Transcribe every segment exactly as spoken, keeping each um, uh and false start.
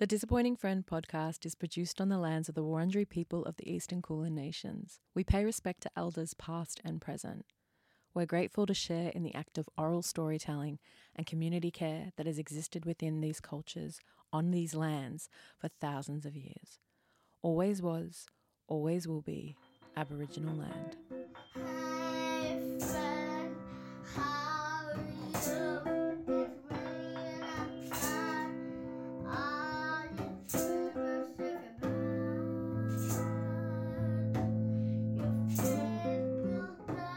The Disappointing Friend podcast is produced on the lands of the Wurundjeri people of the Eastern Kulin Nations. We pay respect to elders past and present. We're grateful to share in the act of oral storytelling and community care that has existed within these cultures on these lands for thousands of years. Always was, always will be Aboriginal land. Hi friend, how are you? It's raining outside. Are you super sick about you feel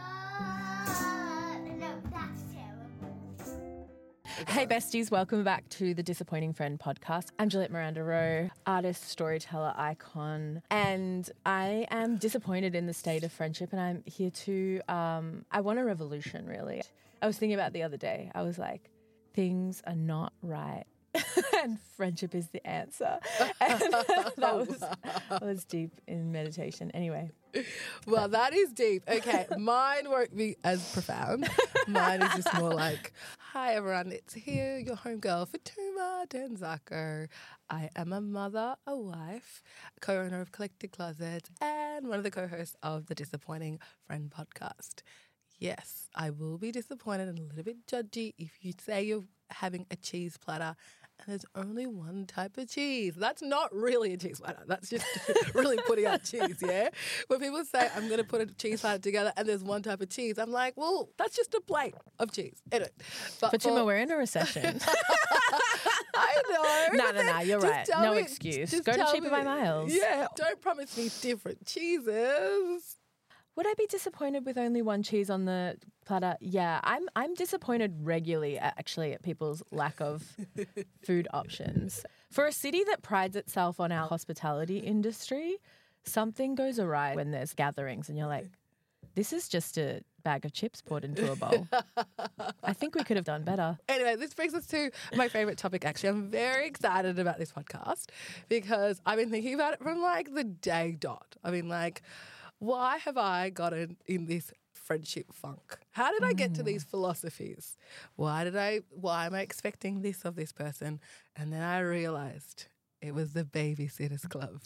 good? No, that's terrible. Hey besties, welcome back to the Disappointing Friend podcast. I'm Juliette Miranda Rowe, artist, storyteller, icon, and I am disappointed in the state of friendship, and I'm here to, um, I want a revolution, really. I was thinking about it the other day. I was like, things are not right. And friendship is the answer. And that was that was deep in meditation. Anyway. Well, that is deep. Okay, mine won't be as profound. Mine is just more like, hi everyone, it's here, your homegirl Fatuma Denzako. I am a mother, a wife, co-owner of Collected Closets, and one of the co-hosts of the Disappointing Friend podcast. Yes, I will be disappointed and a little bit judgy if you say you're having a cheese platter and there's only one type of cheese. That's not really a cheese platter. That's just really putting out cheese, yeah? When people say, I'm going to put a cheese platter together and there's one type of cheese, I'm like, well, that's just a plate of cheese. Anyway, but Fatuma, for- we're in a recession. I know. No, but no, no, then you're just right. tell No me- excuse. just Go to tell Cheaper me- by Miles. Yeah, don't promise me different cheeses. Would I be disappointed with only one cheese on the platter? Yeah, I'm I'm disappointed regularly at, actually at people's lack of food options. For a city that prides itself on our hospitality industry, something goes awry when there's gatherings and you're like, this is just a bag of chips poured into a bowl. I think we could have done better. Anyway, this brings us to my favourite topic, actually. I'm very excited about this podcast because I've been thinking about it from like the day dot. I mean, like, why have I gotten in this friendship funk? How did I get to these philosophies? Why did I, why am I expecting this of this person? And then I realised it was the Babysitters Club.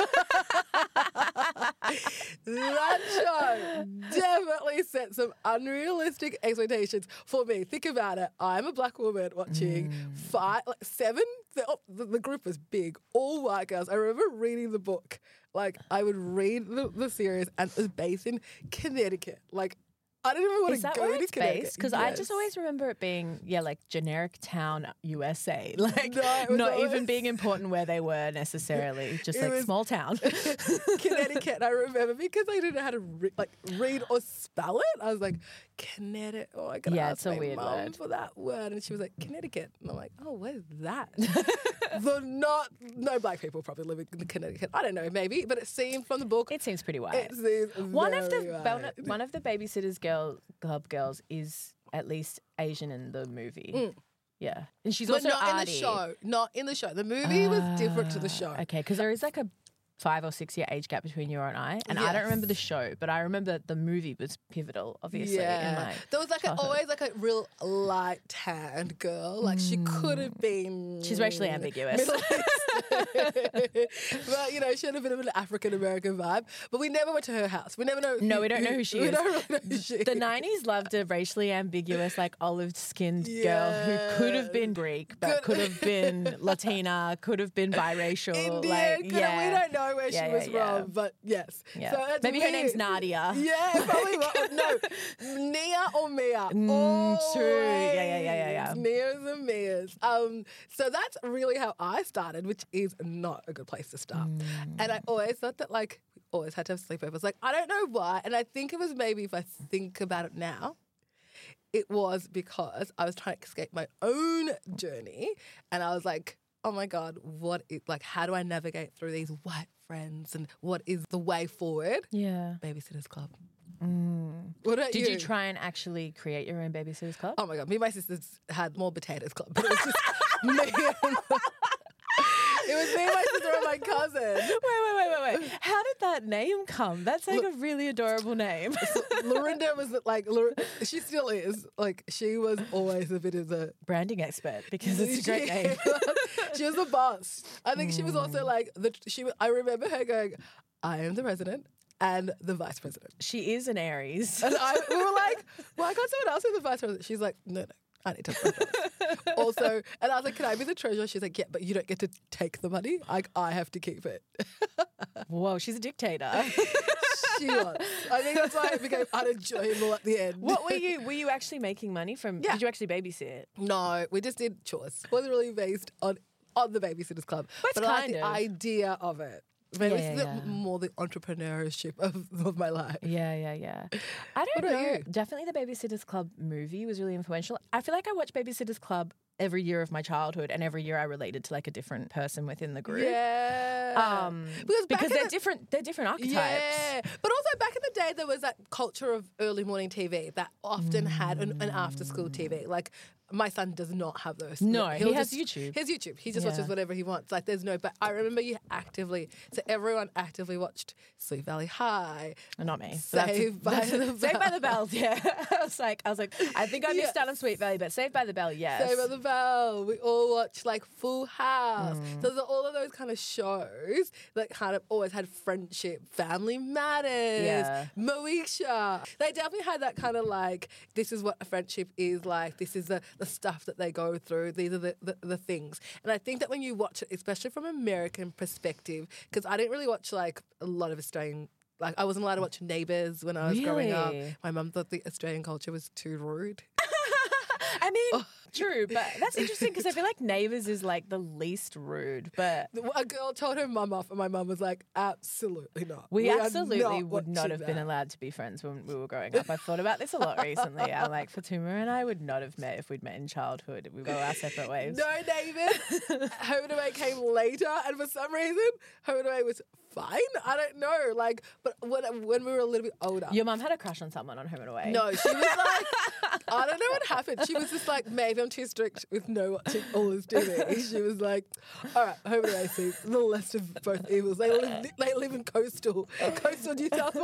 That show definitely set some unrealistic expectations for me. Think about it. I'm a black woman watching mm. five, like seven. The, oh, the, the group was big, all white girls. I remember reading the book. Like, I would read the, the series, and it was based in Connecticut. Like, I didn't even want Is to that go where to it's Connecticut. based? Because I just always remember it being, yeah, like generic town U S A. Like, No, it was not always- even being important where they were necessarily, just It like was- small town. Connecticut, I remember, because I didn't know how to re- like read or spell it. I was like, Connecticut. Oh, I gotta Yeah, ask it's a my weird mum word. for that word, and she was like, Connecticut, and I'm like, oh, where's that? The not no black people probably living in Connecticut. I don't know, maybe, but it seemed from the book. It seems pretty white. It seems One of very the white. one of the Babysitters Girl Club girls is at least Asian in the movie. Mm. Yeah, and she's but also not in the arty. show. Not in the show. The movie was different to the show. Okay, because there is like a five or six year age gap between you and I, and I Yes. don't remember the show, but I remember the movie was pivotal, obviously. Yeah, in my there was like a, childhood. always like a real light tanned girl. Like she could have been. She's racially ambiguous. Middle East. But you know, she had a bit of an African American vibe. But we never went to her house. We never know. No, we don't know who she we is. don't really know who she The is. nineties loved a racially ambiguous, like olive-skinned girl Yeah. who could have been Greek, but Could- could have been Latina, could have been biracial. Indian, like, could- yeah. we don't know where Yeah, she yeah, was yeah. from, but yes. Yeah. So that's Maybe her weird. name's Nadia. Yeah, probably. Well, no, Nia or Mia. Mm, true. Yeah, yeah, yeah, yeah, yeah. Always. Nias and Mias. Um, so that's really how I started, which is not a good place to start. Mm. And I always thought that, like, we always had to have sleepovers. Like, I don't know why. And I think it was maybe, if I think about it now, it was because I was trying to escape my own journey. And I was like, oh my God, what is, like, how do I navigate through these white friends and what is the way forward? Yeah. Babysitters Club. What about Did you? you try and actually create your own Babysitters Club? Oh my God, me and my sisters had more potatoes club, but it was just me and it was me and my sister and my cousin. Wait, wait, wait, wait, wait. How did that name come? That's like a really adorable name. Lorinda was like, Lor- she still is, like, she was always a bit of the Branding expert, because it's a great name. She was the boss. I think she was also Mm. like the. She. I remember her going, "I am the president and the vice president," She is an Aries. and I we were like, "Why can't someone else be the vice president?" She's like, "No, no, I need to." Also, and I was like, "Can I be the treasurer?" She's like, "Yeah, but you don't get to take the money. Like, I have to keep it." Whoa, she's a dictator. She was. I think that's why it became unenjoyable at the end. What were you? Were you actually making money from? Yeah. Did you actually babysit? No, we just did chores. It wasn't really based on on the Babysitters Club, But but I like kind the of. idea of it. But it was Yeah, the, yeah. more the entrepreneurship of, of my life. Yeah, yeah, yeah. I don't What about know. you? Definitely the Babysitters Club movie was really influential. I feel like I watched Babysitters Club every year of my childhood, and every year I related to like a different person within the group. Yeah. Um, Because back because in they're the- different. They're different archetypes. Yeah, but also back in the day, there was that culture of early morning T V that often had an, an after school T V. Like my son does not have those. No, He'll he has just- YouTube. He has YouTube. He just Yeah. watches whatever he wants. Like there's no. But I remember you actively. So everyone actively watched Sweet Valley High. Not me. So that's- Saved by that's- the Saved by Bell. the Bell. Yeah, I was like, I was like, I think I missed Yes. out on Sweet Valley, but Saved by the Bell, yes. Saved by the Bell. We all watched like Full House. Mm. So there's all of those kind of shows that kind of always had friendship, Family Matters, Yeah. Moesha. They definitely had that kind of like, this is what a friendship is like. This is the, the stuff that they go through. These are the, the, the things. And I think that when you watch it, especially from an American perspective, because I didn't really watch like a lot of Australian. Like I wasn't allowed to watch Neighbours when I was growing up. Really? My mum thought the Australian culture was too rude. I mean, Oh. true, but that's interesting because I feel like Neighbours is like the least rude, but A girl told her mum off, and my mum was like, "Absolutely not. we, are absolutely not would not watching have been that." allowed to be friends when we were growing up. I've thought about this a lot recently. I'm like, Fatuma and I would not have met if we'd met in childhood. We go our separate ways. No, David. Home and Away came later, and for some reason, Home and Away was fine. I don't know, like, but when when we were a little bit older. Your mum had a crush on someone on Home and Away. No, she was like, I don't know what happened. She was just like, maybe I'm too strict with no watching all this T V. She was like, all right, Home and Away, see, the less of both evils. They live, they live in coastal, coastal New South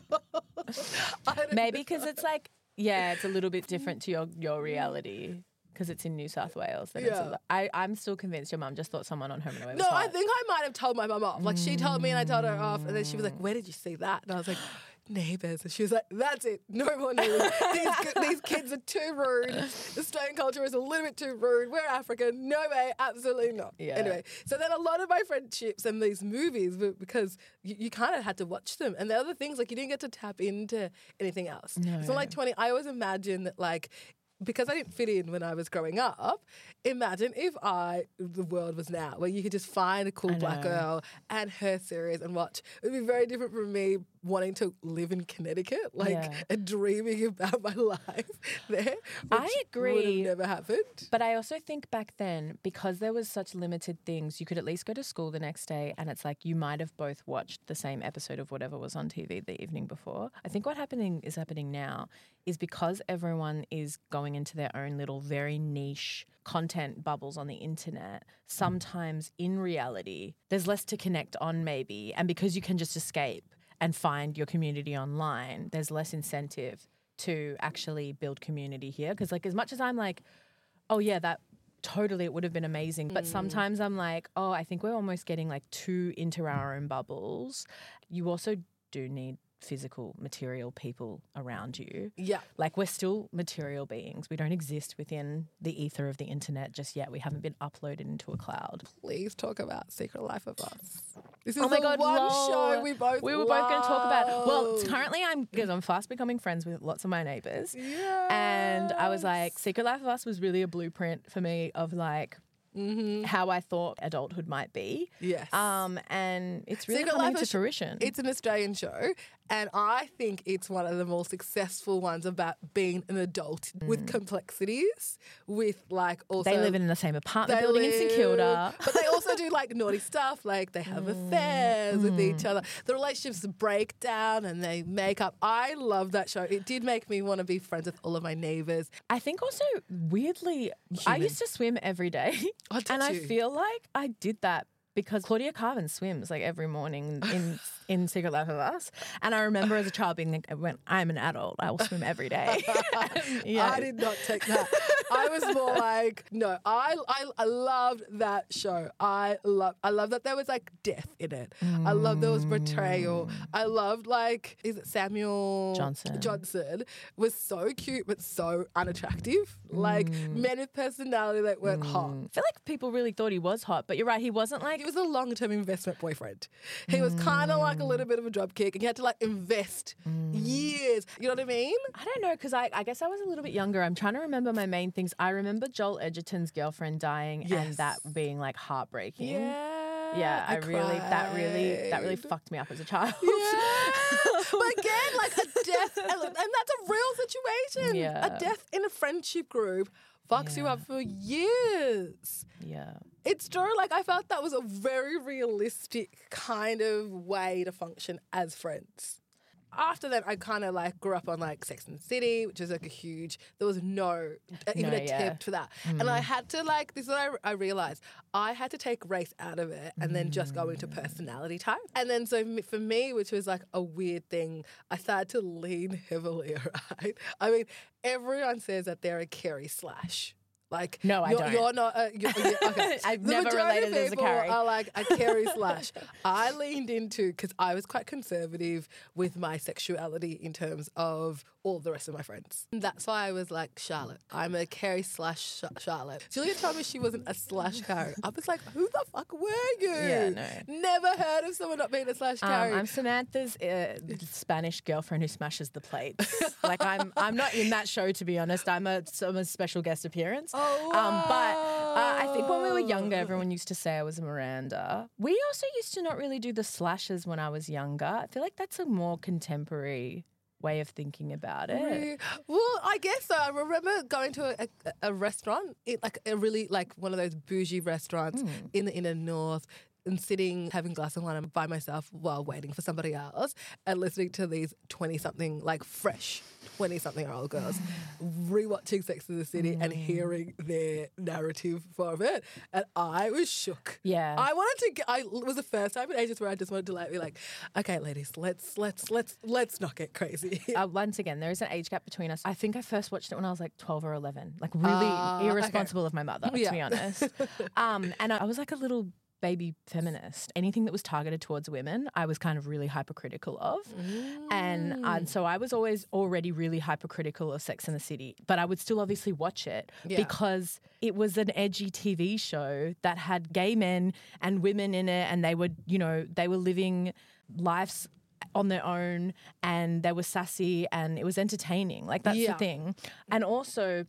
Wales. I don't Maybe know. because it's like, yeah, it's a little bit different to your, your reality because it's in New South Wales. Then it's a Yeah. li- I, I'm still convinced your mum just thought someone on Home and Away was No, I hot. think I might have told my mum off. Like she told me and I told her off, and then she was like, "Where did you see that?" And I was like, "Neighbours." And she was like, "That's it. No more Neighbours. these, ki- these kids are too rude. The Australian culture is a little bit too rude. We're African. No way. Absolutely not." Yeah. Anyway, so then a lot of my friendships and these movies were because you, you kind of had to watch them, and the other things like you didn't get to tap into anything else. No. So like twenty, I always imagine that like. Because I didn't fit in when I was growing up, imagine if I, the world was now, where you could just find a cool I black know. girl and her series and watch. It would be very different from me wanting to live in Connecticut, like, Yeah. and dreaming about my life there. I which agree. Would have never happened. But I also think back then, because there was such limited things, you could at least go to school the next day and it's like you might have both watched the same episode of whatever was on T V the evening before. I think what happening is happening now is because everyone is going into their own little very niche content bubbles on the internet, sometimes in reality, there's less to connect on maybe. And because you can just escape and find your community online, there's less incentive to actually build community here. Because like as much as I'm like, oh yeah, that totally it would have been amazing. But sometimes I'm like, oh, I think we're almost getting like too into our own bubbles. You also do need physical material people around you. Yeah. Like we're still material beings. We don't exist within the ether of the internet just yet. We haven't been uploaded into a cloud. Please talk about Secret Life of Us. This is Oh my the God, one lol. show we both We were both going to talk about. Well, love. currently I'm because I'm fast becoming friends with lots of my neighbours. Yeah. And I was like, Secret Life of Us was really a blueprint for me of like how I thought adulthood might be. Yes. Um, and it's really Secret coming Life to of- fruition. It's an Australian show, and I think it's one of the more successful ones about being an adult with complexities, with like also they live in the same apartment they building in St Kilda. live- But they also do like naughty stuff, like they have affairs with Mm. each other. The relationships break down and they make up. I love that show. It did make me want to be friends with all of my neighbours. I think also weirdly, I Human. used to swim every day, Oh, did and I you? feel like I did that because Claudia Carvin swims like every morning in in Secret Life of Us, and I remember as a child being like, "When I'm an adult, I will swim every day." And, yeah. I did not take that. I was more like, no, I, I I loved that show. I love I love that there was like death in it. I love there was betrayal. I loved like, is it Samuel Johnson. Johnson was so cute but so unattractive. Like men with personality that weren't hot. I feel like people really thought he was hot, but you're right, he wasn't like He was a long-term investment boyfriend. He was kind of like a little bit of a dropkick, and you had to like invest years. You know what I mean? I don't know, because I, I guess I was a little bit younger. I'm trying to remember my main things. I remember Joel Edgerton's girlfriend dying and Yes. that being like heartbreaking. Yeah. Yeah, I, really that really that really cried. fucked me up as a child. Yeah. But again, like a death, and and that's a real situation. Yeah. A death in a friendship group fucks you Yeah. up for years. Yeah. It's true. Like, I felt that was a very realistic kind of way to function as friends. After that, I kind of like grew up on like Sex and the City, which is like a huge, there was no uh, even No, attempt yeah. for that. And I had to like, this is what I, I realized, I had to take race out of it and then just go into personality type. And then so m- for me, which was like a weird thing, I started to lean heavily, right? I mean, everyone says that they're a Carrie Slash. Like, No, I you're, don't. You're not. A, you're, you're, okay. I've The never majority of related as a people Carrie. Are like a Carrie Slash. I leaned into because I was quite conservative with my sexuality in terms of all the rest of my friends. And that's why I was like Charlotte. I'm a Carrie slash Sh- Charlotte. Julia told me she wasn't a slash Carrie. I was like, who the fuck were you? Yeah, no. Never heard of someone not being a slash Um, Carrie. I'm Samantha's uh, Spanish girlfriend who smashes the plates. Like I'm, I'm not in that show, to be honest. I'm a, I'm a special guest appearance. Oh, Um, but uh, I think when we were younger, wow. everyone used to say I was a Miranda. We also used to not really do the slashes when I was younger. I feel like that's a more contemporary way of thinking about it. Really? Well, I guess so. I remember going to a, a, a restaurant, it, like a really like one of those bougie restaurants in the inner north, and sitting having a glass of wine by myself while waiting for somebody else, and listening to these twenty-something like fresh twenty-something-year-old girls rewatching Sex and the City and hearing their narrative of it, and I was shook. Yeah. I wanted to. Get, I it was the first time in ages where I just wanted to like be like, okay, ladies, let's let's let's let's not get crazy. Uh, once again, there is an age gap between us. I think I first watched it when I was like twelve or eleven. Like really Ah, okay. irresponsible of my mother, Yeah. to be honest. um, and I, I was like a little baby feminist. Anything that was targeted towards women, I was kind of really hypercritical of. And, Mm. and so I was always already really hypercritical of Sex and the City, but I would still obviously watch it Yeah. because it was an edgy T V show that had gay men and women in it, and they were, you know, they were living lives on their own, and they were sassy, and it was entertaining. Like that's Yeah. the thing. And also,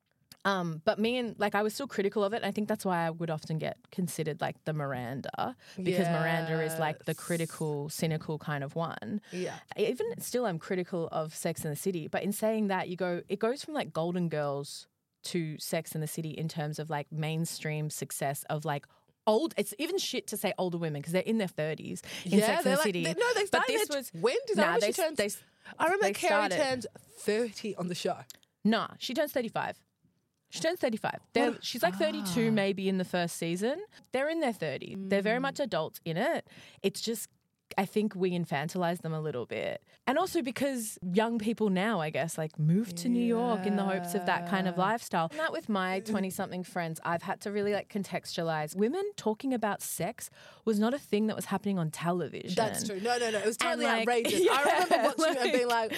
um, but me and like I was still critical of it. And I think that's why I would often get considered like the Miranda, because Miranda is like the Yes. critical, cynical kind of one. Yeah. Even still, I'm critical of Sex and the City. But in saying that, you go, it goes from like Golden Girls to Sex and the City in terms of like mainstream success of like old. It's even shit to say older women because they're in their thirties in Yeah, Sex and they're the like- City. they- no, they but started this their was tw- when does that nah, when they, she turns- they, I remember they Carrie started- turns thirty on the show. Nah, she turns thirty-five. She turns thirty-five. They're, What? she's like thirty-two maybe in the first season. They're in their thirties. They're very much adults in it. It's just, I think we infantilize them a little bit. And also because young people now, I guess, like move to New York in the hopes of that kind of Yeah. lifestyle. And that with my twenty-something friends, I've had to really like contextualize. Women talking about sex was not a thing that was happening on television. That's true. No, no, no. It was totally like, outrageous. I yeah, remember watching it and being like- like,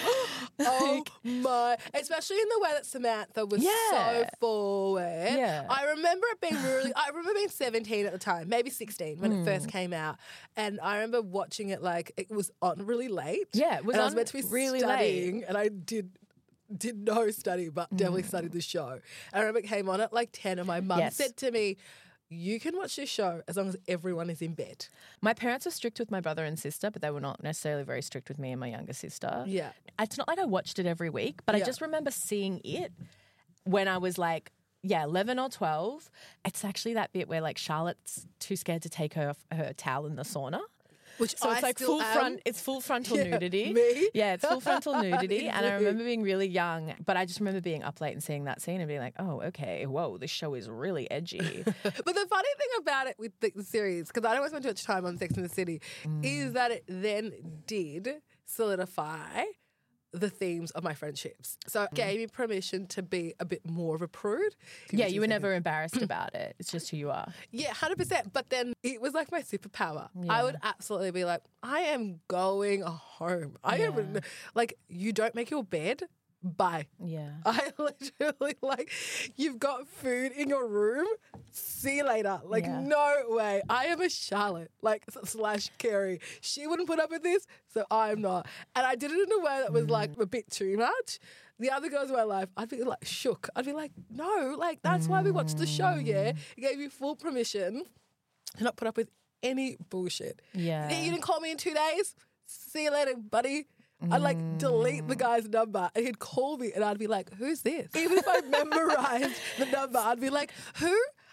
oh my. Especially in the way that Samantha was Yeah. so forward. Yeah. I remember it being really, I remember being seventeen at the time, maybe sixteen when it Hmm. first came out. And I remember watching it like it was on really late. Yeah, it was and I was on meant to be really studying and I did did no study, but definitely Hmm. studied the show. I remember it came on at like ten and my mum Yes. said to me, you can watch this show as long as everyone is in bed. My parents were strict with my brother and sister, but they were not necessarily very strict with me and my younger sister. Yeah. It's not like I watched it every week, but I Yeah. just remember seeing it when I was like, yeah, eleven or twelve. It's actually that bit where like Charlotte's too scared to take her her towel in the sauna. Which So I it's like still full am. front, it's full frontal Yeah, nudity. me? Yeah, it's full frontal nudity. And I Indeed. remember being really young, but I just remember being up late and seeing that scene and being like, oh, okay, whoa, this show is really edgy. But the funny thing about it with the, the series, because I don't want to spend too much time on Sex and the City, Mm. is that it then did solidify the themes of my friendships. So it gave me permission to be a bit more of a prude. Give me Yeah, two you were seconds. never embarrassed about it. It's just who you are. Yeah, one hundred percent. But then it was like my superpower. Yeah. I would absolutely be like, I am going home. I Yeah. am, like, you don't make your bed, bye. Yeah. I literally, like, you've got food in your room, see you later. Like, Yeah. no way. I am a Charlotte, like, slash Carrie. She wouldn't put up with this, so I'm not. And I did it in a way that was, like, a bit too much. The other girls in my life, I'd be, like, shook. I'd be like, no, like, that's why we watched the show, yeah? It gave you full permission to not put up with any bullshit. Yeah. You didn't call me in two days? See you later, buddy. I'd like delete the guy's number and he'd call me and I'd be like, who's this? Even if I memorized the number, I'd be like, who?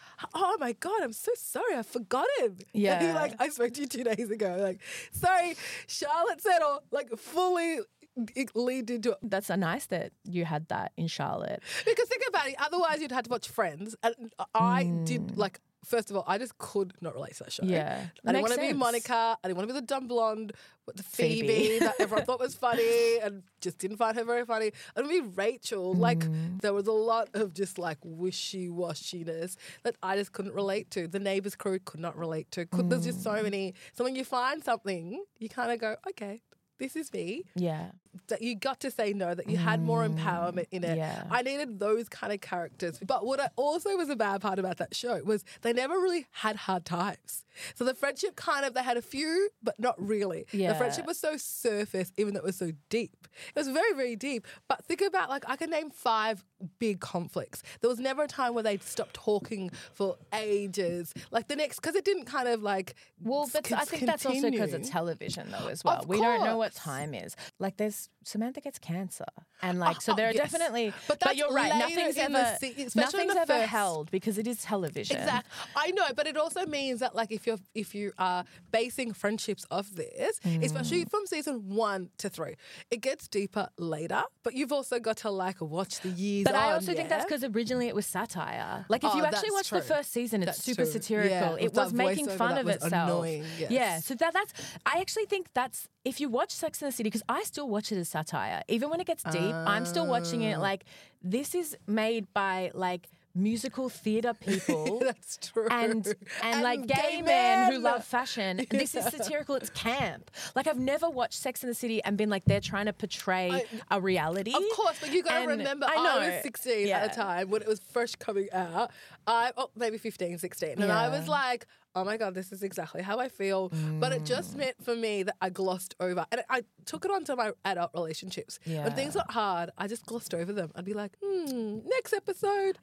Oh my God, I'm so sorry. I forgot him. Yeah. And he like, I spoke to you two days ago. Like, sorry, Charlotte Settle, like fully it leaned into it. That's so nice that you had that in Charlotte. Because think about it, otherwise you'd had to watch Friends. And I did like, first of all, I just could not relate to that show. Yeah. I didn't Makes want to be sense. Monica. I didn't want to be the dumb blonde with the Phoebe, Phoebe. that everyone thought was funny and just didn't find her very funny. I didn't want to be Rachel. Like, there was a lot of just like wishy-washiness that I just couldn't relate to. The Neighbours crew could not relate to. Could, There's just so many. So when you find something, you kind of go, okay, this is me. Yeah. That you got to say no, that you had more empowerment in it. yeah. I needed those kind of characters. But what I also was a bad part about that show was they never really had hard times. So the friendship kind of, they had a few, but not really. Yeah. The friendship was so surface, even though it was so deep. It was very, very deep. But think about, like, I can name five big conflicts. There was never a time where they'd stop talking for ages. Like the next, because it didn't kind of like, Well, but I think that's also because continue. it's television, though, as well. Of We don't know what course. time is. Like, there's Samantha gets cancer, and like, so Oh, there are yes. definitely. But But, that's you're right. later Nothing's in the ever, se- especially in nothing's the ever first- held because it is television. Exactly. I know, but it also means that like if you're if you are basing friendships off this, Mm. especially from season one to three, it gets deeper later. But you've also got to like watch the years. But I on, also think that's yeah? because originally it was satire. Like if Oh, you actually that's watch the true. first season, it's That's super true. satirical. Yeah, it with was that making voiceover fun that of was itself. annoying, yes. Yeah. So that that's I actually think that's if you watch Sex and the City, because I still watch it as satire. Even when it gets deep, I'm still watching Ah. it like this is made by like musical theatre people. That's true. And, and And like gay, gay men who men. love fashion. This is satirical. It's camp. Like I've never watched Sex and the City and been like they're trying to portray I- a reality. Of course, but you got to And remember, I I, know. was sixteen Yeah. at the time when it was first coming out. I, oh, maybe fifteen, sixteen. And I Yeah. was like, oh my God, this is exactly how I feel. But it Mm. just meant for me that I glossed over. And I took it onto my adult relationships. Yeah. When things got hard, I just glossed over them. I'd be like, hmm, next episode.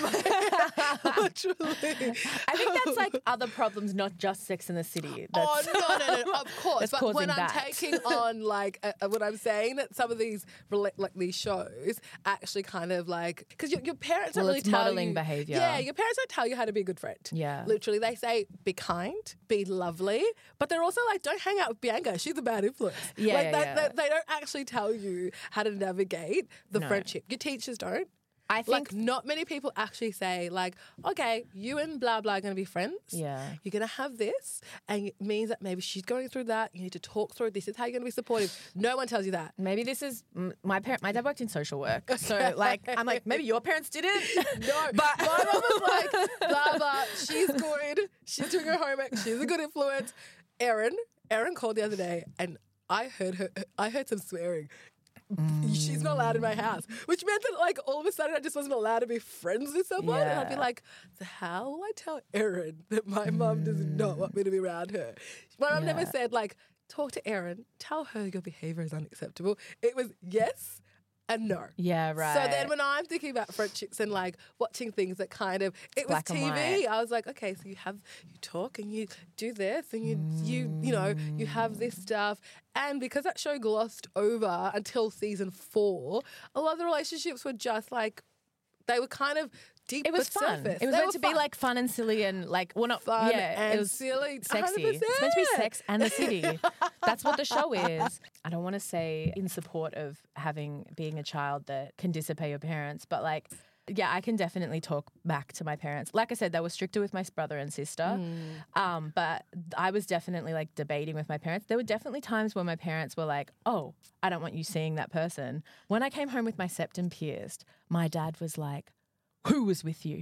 I, Literally. I think that's like other problems, not just Sex and the City. That's, Oh no, no, no! Of course, That's but when causing I'm that. taking on like uh, when I'm saying that some of these rela- like these shows actually kind of like because your, your parents don't Well, really it's tell modelling you, behaviour. Yeah, your parents don't tell you how to be a good friend. Yeah. literally, they say be kind, be lovely, but they're also like don't hang out with Bianca. She's a bad influence. Yeah, like yeah, they, yeah. They, they don't actually tell you how to navigate the No. friendship. Your teachers don't. I think Like, not many people actually say, like, okay, you and blah, blah are going to be friends. Yeah. You're going to have this, and it means that maybe she's going through that. You need to talk through it. This is how you're going to be supportive. No one tells you that. maybe this is m- my parent. My dad worked in social work, so like I'm like maybe your parents didn't. No, but my mom was like, blah, blah, she's good. She's doing her homework. She's a good influence. Erin, Erin called the other day, and I heard her, I heard some swearing. She's not allowed in my house, which meant that like all of a sudden I just wasn't allowed to be friends with someone, and I'd be Yeah. like, "The hell will I tell Erin that my mum does not want me to be around her?" My mum never Yeah. said like, "Talk to Erin, tell her your behaviour is unacceptable." It was yes and no. Yeah, right. So then when I'm thinking about friendships and like watching things that kind of it was black and T V, white. I was like, okay, so you have you talk and you do this and you you you know you have this stuff, and because that show glossed over until season four, a lot of the relationships were just like they were kind of deep. It was but fun. surface. It was They meant were to be fun. like fun and silly and like well not Fun yeah and it was silly, sexy. one hundred It's meant to be percent. Sex and the City. That's what the show is. I don't want to say in support of having being a child that can disobey your parents, but like Yeah, I can definitely talk back to my parents. Like I said, they were stricter with my brother and sister. Mm. Um, but I was definitely like debating with my parents. There were definitely times when my parents were like, oh, I don't want you seeing that person. When I came home with my septum pierced, my dad was like, who was with you?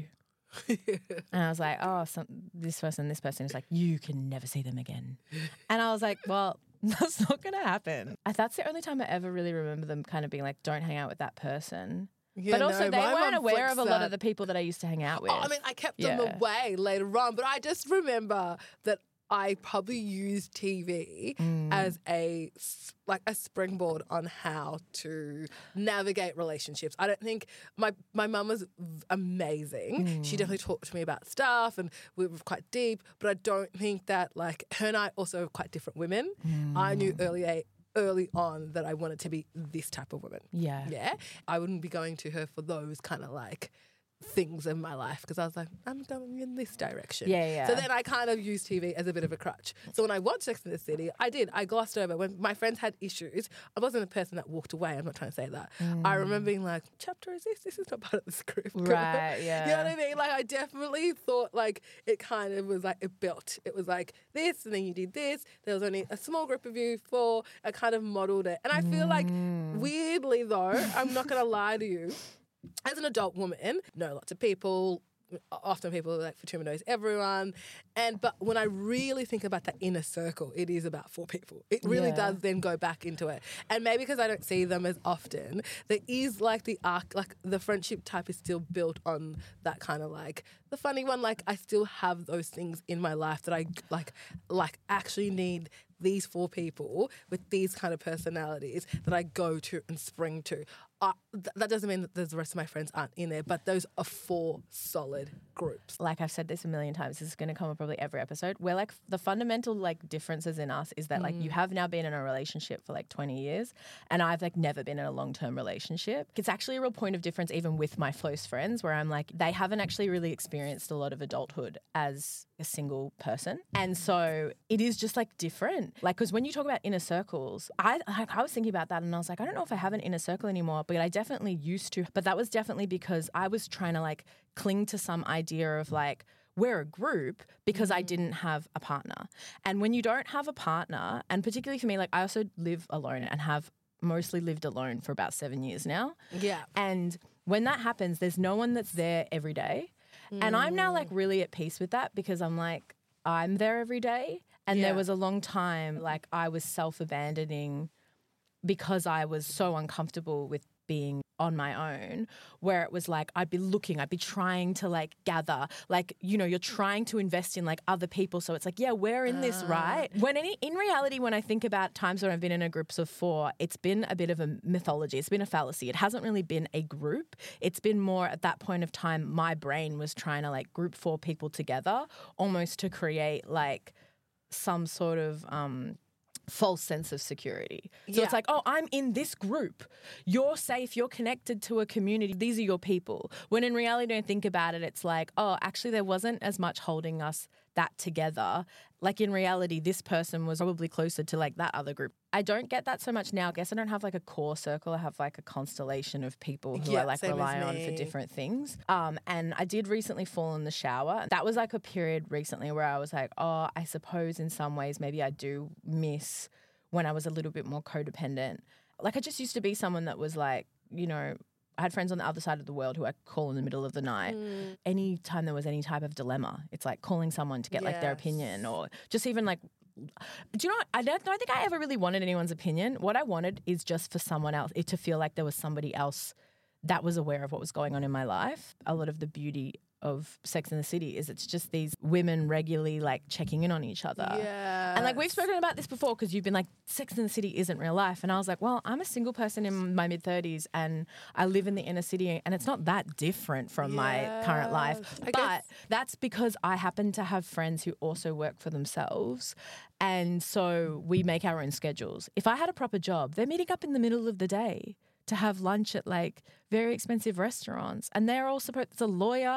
And I was like, oh, some, this person, this person. He's like, you can never see them again. And I was like, well, that's not going to happen. I, that's the only time I ever really remember them kind of being like, don't hang out with that person. Yeah, but also no, they my weren't mum aware of a flicks lot that. of the people that I used to hang out with. Oh, I mean, I kept them Yeah. away later on, but I just remember that I probably used T V Mm. as a s- like a springboard on how to navigate relationships. I don't think my my mum was v- amazing. Mm. She definitely talked to me about stuff, and we were quite deep. But I don't think that like her and I also are quite different women. I knew Mm. early a- early on that I wanted to be this type of woman. Yeah. Yeah, I wouldn't be going to her for those kind of like things in my life because I was like, I'm going in this direction. Yeah, yeah. So then I kind of used T V as a bit of a crutch. So when I watched Sex and the City, I did. I glossed over. When my friends had issues, I wasn't a person that walked away. I'm not trying to say that. I remember being like, chapter is this? This is not part of the script. Right, You know yeah. what I mean? Like I definitely thought like it kind of was like it built. It was like this and then you did this. There was only a small group of you, four. I kind of modeled it. And I feel like weirdly though, I'm not going to lie to you, as an adult woman, know lots of people. Often people are like Fatuma knows everyone, and but when I really think about that inner circle, it is about four people. It really Yeah. does then go back into it, and maybe because I don't see them as often, there is like the arc, like the friendship type is still built on that kind of like the funny one. Like I still have those things in my life that I like, like actually need these four people with these kind of personalities that I go to and spring to. Uh, th- that doesn't mean that the rest of my friends aren't in there, but those are four solid groups. Like I've said this a million times, this is going to come up probably every episode, where like the fundamental like differences in us is that like you have now been in a relationship for like twenty years and I've like never been in a long-term relationship. It's actually a real point of difference even with my close friends where I'm like, they haven't actually really experienced a lot of adulthood as a single person. And so it is just like different. Like, because when you talk about inner circles, I, I I was thinking about that and I was like, I don't know if I have an inner circle anymore, but I definitely used to. But that was definitely because I was trying to like cling to some idea of like, we're a group because I didn't have a partner. And when you don't have a partner, and particularly for me, like I also live alone and have mostly lived alone for about seven years now. Yeah. And when that happens, there's no one that's there every day. And I'm now like really at peace with that because I'm like, I'm there every day. And Yeah. there was a long time like I was self-abandoning because I was so uncomfortable with being on my own, where it was like I'd be looking, I'd be trying to like gather, like, you know, you're trying to invest in like other people. So it's like, yeah, we're in this, right? When any, in reality, when I think about times when I've been in a groups of four, it's been a bit of a mythology. It's been a fallacy. It hasn't really been a group. It's been more at that point of time, my brain was trying to like group four people together almost to create like some sort of, um, false sense of security. So Yeah. it's like, oh, I'm in this group. You're safe. You're connected to a community. These are your people. When in reality, don't think about it. It's like, oh, actually, there wasn't as much holding us that together. Like in reality, this person was probably closer to like that other group. I don't get that so much now. I guess I don't have like a core circle. I have like a constellation of people who Yeah, I like same as rely on for me. different things. Um, and I did recently fall in the shower. That was like a period recently where I was like, oh, I suppose in some ways maybe I do miss when I was a little bit more codependent. Like I just used to be someone that was like, you know, I had friends on the other side of the world who I call in the middle of the night. Mm. Anytime there was any type of dilemma, it's like calling someone to get like their Yes. opinion or just even like, do you know what? I don't, don't think I ever really wanted anyone's opinion. What I wanted is just for someone else, it to feel like there was somebody else that was aware of what was going on in my life. A lot of the beauty of Sex and the City is it's just these women regularly like checking in on each other. Yeah. And like we've spoken about this before because you've been like, Sex and the City isn't real life. And I was like, well, I'm a single person in my mid thirties and I live in the inner city and it's not that different from my current life. Yes. I But guess- that's because I happen to have friends who also work for themselves. And so we make our own schedules. If I had a proper job, they're meeting up in the middle of the day to have lunch at like very expensive restaurants. And they're all supposed, it's a lawyer,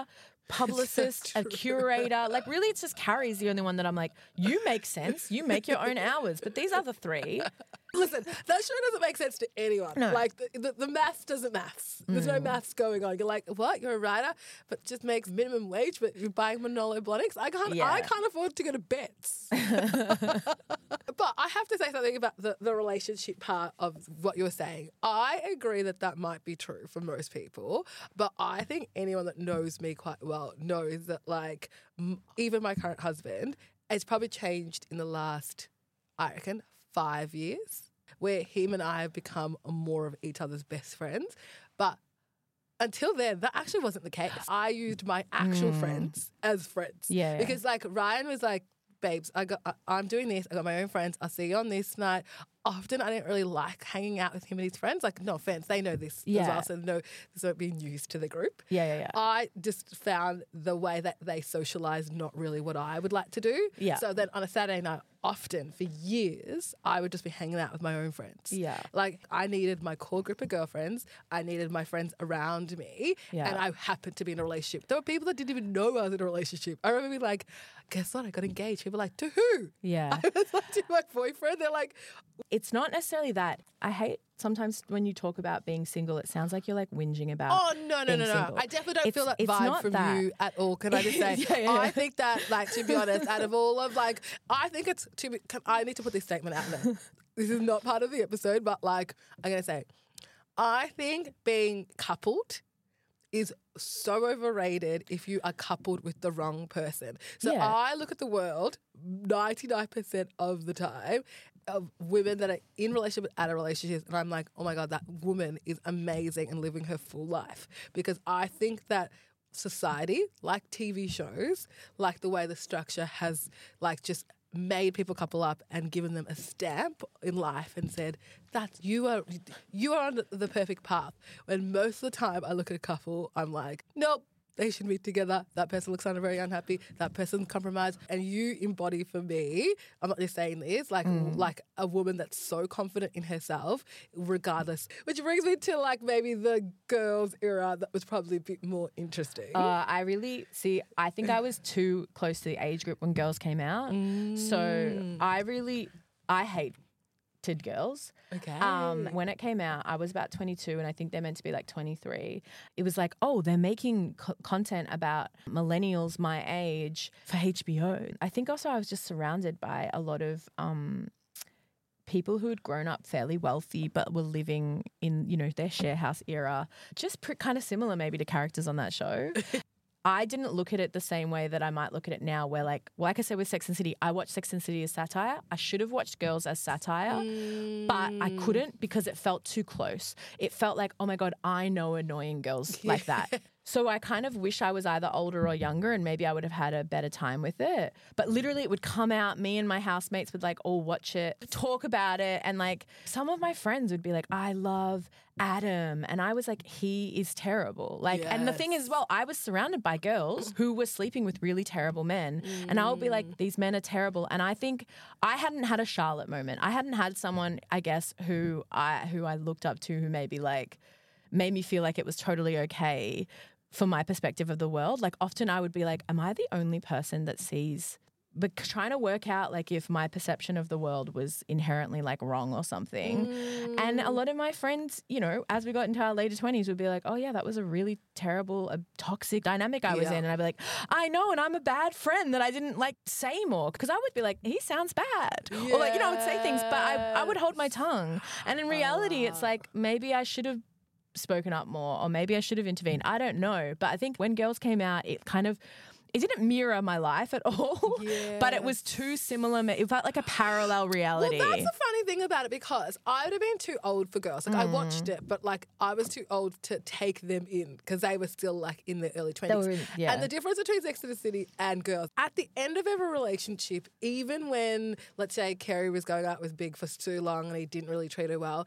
publicist, a curator. Like really it's just Carrie's the only one that I'm like, you make sense. You make your own hours. But these other three. Listen, that show doesn't make sense to anyone. No. Like, the, the, the maths doesn't maths. There's no maths going on. You're like, what? You're a writer, but just makes minimum wage, but you're buying Manolo Blahniks? I can't, Yeah. I can't afford to go to Bets. But I have to say something about the, the relationship part of what you're saying. I agree that that might be true for most people, but I think anyone that knows me quite well knows that, like, m- even my current husband, it's probably changed in the last, I reckon, five years, where him and I have become more of each other's best friends. But until then, that actually wasn't the case. I used my actual friends as friends. Yeah, yeah. Because like Ryan was like, babes, I got, I, I'm doing this. I got my own friends. I'll see you on this night. Often I didn't really like hanging out with him and his friends. Like, no offense, they know this Yeah. as well, so no, this won't be news to the group. Yeah, yeah, yeah. I just found the way that they socialise not really what I would like to do. Yeah. So then on a Saturday night, often for years, I would just be hanging out with my own friends. Yeah. Like I needed my core group of girlfriends. I needed my friends around me. Yeah. And I happened to be in a relationship. There were people that didn't even know I was in a relationship. I remember being like, guess what? I got engaged. People were like, to who? Yeah. I was like, to my boyfriend. They're like, It's not necessarily that. I hate sometimes when you talk about being single, it sounds like you're like whinging about. oh, no, no, being no, no. single. I definitely don't It's- feel that it's vibe not from that. you at all. Can I just say? Yeah, yeah, I yeah. think that, like, to be honest, out of all of, like, I think it's, to be, can, I need to put this statement out there. This is not part of the episode, but, like, I'm going to say, I think being coupled is so overrated if you are coupled with the wrong person. So Yeah. I look at the world ninety-nine percent of the time of women that are in relationship out of relationships, and I'm like, oh my God, that woman is amazing and living her full life. Because I think that society, like T V shows, like the way the structure has like just made people couple up and given them a stamp in life and said that you are you are on the perfect path. When most of the time I look at a couple, I'm like, nope, they should be together. That person looks kind of very unhappy. That person's compromised. And you embody for me, I'm not just saying this, like like a woman that's so confident in herself, regardless. Which brings me to like maybe the girls era that was probably a bit more interesting. Uh, I really see. I think I was too close to the age group when Girls came out, so I really I hated Girls. Okay. Um, when it came out, I was about twenty-two, and I think they're meant to be like twenty-three. It was like, oh, they're making co- content about millennials my age for H B O. I think also I was just surrounded by a lot of um, people who had grown up fairly wealthy but were living in, you know, their share house era, just pr- kind of similar maybe to characters on that show. I didn't look at it the same way that I might look at it now, where like, like I said with Sex and City, I watched Sex and City as satire. I should have watched Girls as satire, but I couldn't because it felt too close. It felt like, oh my God, I know annoying girls like that. So I kind of wish I was either older or younger, and maybe I would have had a better time with it. But literally it would come out, me and my housemates would like all watch it, talk about it. And like some of my friends would be like, I love Adam. And I was like, he is terrible. Like, and the thing is, well, I was surrounded by girls who were sleeping with really terrible men. And I would be like, these men are terrible. And I think I hadn't had a Charlotte moment. I hadn't had someone, I guess, who I, who I looked up to who maybe like made me feel like it was totally okay from my perspective of the world. Like often I would be like, am I the only person that sees, but trying to work out like if my perception of the world was inherently like wrong or something. Mm. And a lot of my friends, you know, as we got into our later twenties would be like, oh yeah, that was a really terrible, a toxic dynamic I was Yeah. in. And I'd be like, I know, and I'm a bad friend that I didn't like say more, because I would be like, he sounds bad. Or like, you know, I would say things, but I, I would hold my tongue. And in reality, it's like, maybe I should have spoken up more, or maybe I should have intervened. I don't know. But I think when Girls came out, it kind of, it didn't mirror my life at all, but it was too similar. It felt like a parallel reality. Well, that's the funny thing about it, because I would have been too old for Girls. Like, I watched it, but, like, I was too old to take them in because they were still, like, in their early twenties. were in- yeah. And the difference between Sex and the City and Girls, at the end of every relationship, even when, let's say, Kerry was going out with Big for too long and he didn't really treat her well,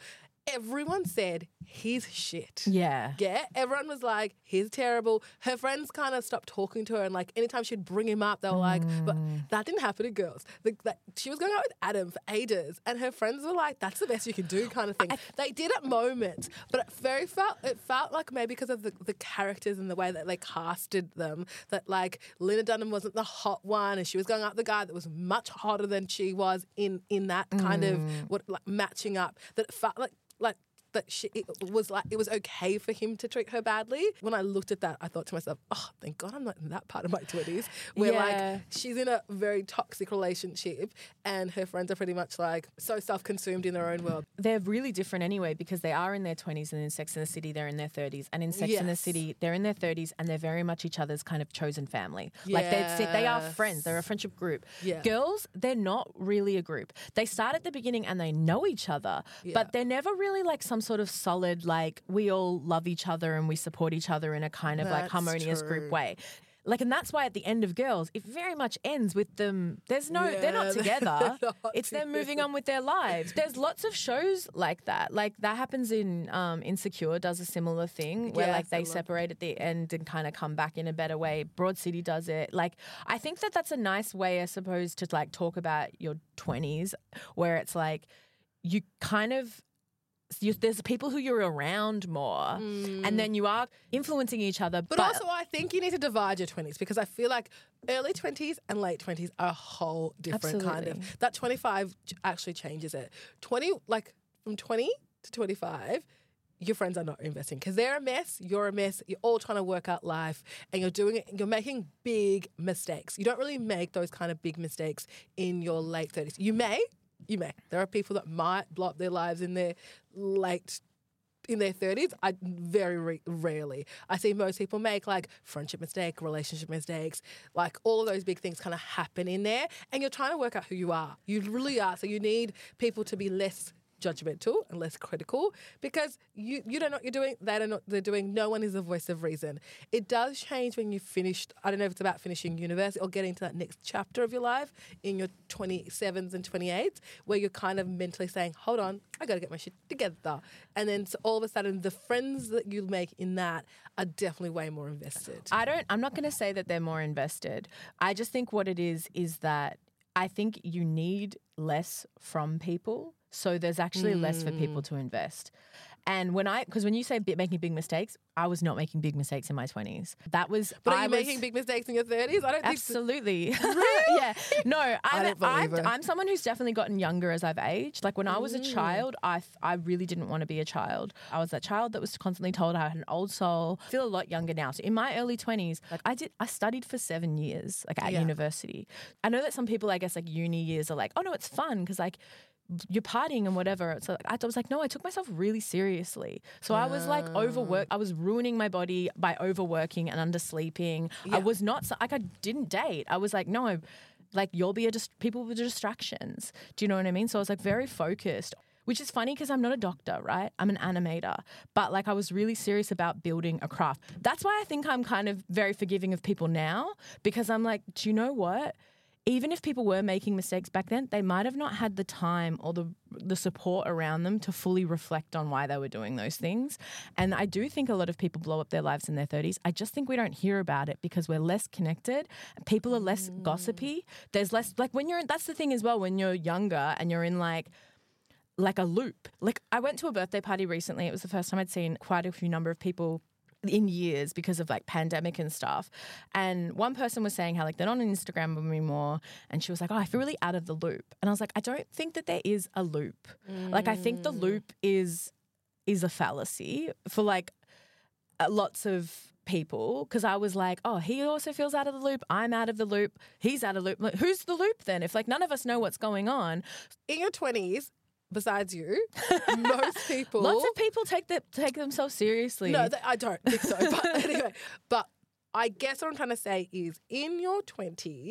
everyone said, he's shit. Yeah. Yeah, everyone was like, he's terrible. Her friends kind of stopped talking to her, and like anytime she'd bring him up, they were like, but that didn't happen to girls. The, that, she was going out with Adam for ages, and her friends were like, that's the best you can do, kind of thing. I, they did at moments, but it very felt it felt like maybe because of the, the characters and the way that they casted them, that like Lena Dunham wasn't the hot one, and she was going out with the guy that was much hotter than she was in in that kind mm. of what like matching up. That it felt like like. that she, it was like it was okay for him to treat her badly. When I looked at that, I thought to myself, oh, thank God I'm not in that part of my twenties where Yeah. like she's in a very toxic relationship and her friends are pretty much like so self-consumed in their own world. They're really different anyway because they are in their twenties, and in Sex and the City they're in their thirties, and in Sex and the Yes. City they're in their thirties and they're very much each other's kind of chosen family. Like they're, they are Yes. friends. They're a friendship group. Yeah. Girls, they're not really a group. They start at the beginning and they know each other, Yeah. but they're never really like some sort of solid, like we all love each other and we support each other in a kind of like That's harmonious true. group way. Like, and that's why at the end of Girls, it very much ends with them. There's no, they're not Yeah, together. they're not It's them moving on with their lives. There's lots of shows like that. Like that happens in um, Insecure does a similar thing where Yes, like I they love- separate at the end and kind of come back in a better way. Broad City does it. Like I think that that's a nice way, I suppose, to like talk about your twenties where it's like you kind of, you, there's people who you're around more and then you are influencing each other. But, also, I think you need to divide your twenties because I feel like early twenties and late twenties are a whole different kind Absolutely. of. That twenty-five ch- actually changes it. twenty, like from twenty to twenty-five, your friends are not investing because they're a mess, you're a mess, you're all trying to work out life and you're doing it, you're making big mistakes. You don't really make those kind of big mistakes in your late thirties. You may, you may. There are people that might blow up their lives in their late in their thirties. I very re- rarely. I see most people make like friendship mistake, relationship mistakes, like all of those big things kind of happen in there. And you're trying to work out who you are. You really are. So you need people to be less judgmental and less critical because you, you don't know what you're doing, they don't know what they're doing, no one is the voice of reason. It does change when you've finished, I don't know if it's about finishing university or getting to that next chapter of your life in your twenty-sevens and twenty-eights where you're kind of mentally saying, hold on, I got to get my shit together. And then so all of a sudden the friends that you make in that are definitely way more invested. I don't, I'm not going to say that they're more invested. I just think what it is is that I think you need less from people. So there's actually less for people to invest. And when I, because when you say bi- making big mistakes, I was not making big mistakes in my twenties. That was, But are I you was, making big mistakes in your thirties? I don't think so. absolutely. yeah. No, I'm, don't believe I'm, it. I'm someone who's definitely gotten younger as I've aged. Like when I was a Mm. child, I, th- I really didn't want to be a child. I was that child that was constantly told I had an old soul. I feel a lot younger now. So in my early twenties, like I did, I studied for seven years, like at Yeah. university. I know that some people, I guess, like uni years are like, oh no, it's fun because like you're partying and whatever. So I was like, no, I took myself really seriously. So I was like overworked. I was ruining my body by overworking and undersleeping. Yeah. I was not, like I didn't date. I was like, no, like you'll be a, dis- people with distractions. Do you know what I mean? So I was like very focused. Which is funny because I'm not a doctor, right? I'm an animator. But like I was really serious about building a craft. That's why I think I'm kind of very forgiving of people now because I'm like, do you know what? Even if people were making mistakes back then, they might have not had the time or the the support around them to fully reflect on why they were doing those things. And I do think a lot of people blow up their lives in their thirties. I just think we don't hear about it because we're less connected. People are less Mm. gossipy. There's less, like when you're in, that's the thing as well, when you're younger and you're in like, like a loop. Like I went to a birthday party recently. It was the first time I'd seen quite a few number of people in years because of like pandemic and stuff. And one person was saying how like they're not on Instagram anymore. And she was like, oh, I feel really out of the loop. And I was like, I don't think that there is a loop. Mm. Like I think the loop is is a fallacy for like uh, lots of people because I was like, oh, he also feels out of the loop. I'm out of the loop. He's out of the loop. Like, who's the loop then? If like none of us know what's going on. In your twenties, besides you, most people... Lots of people take that take themselves seriously. No, th- I don't think so. But anyway, but I guess what I'm trying to say is in your twenties,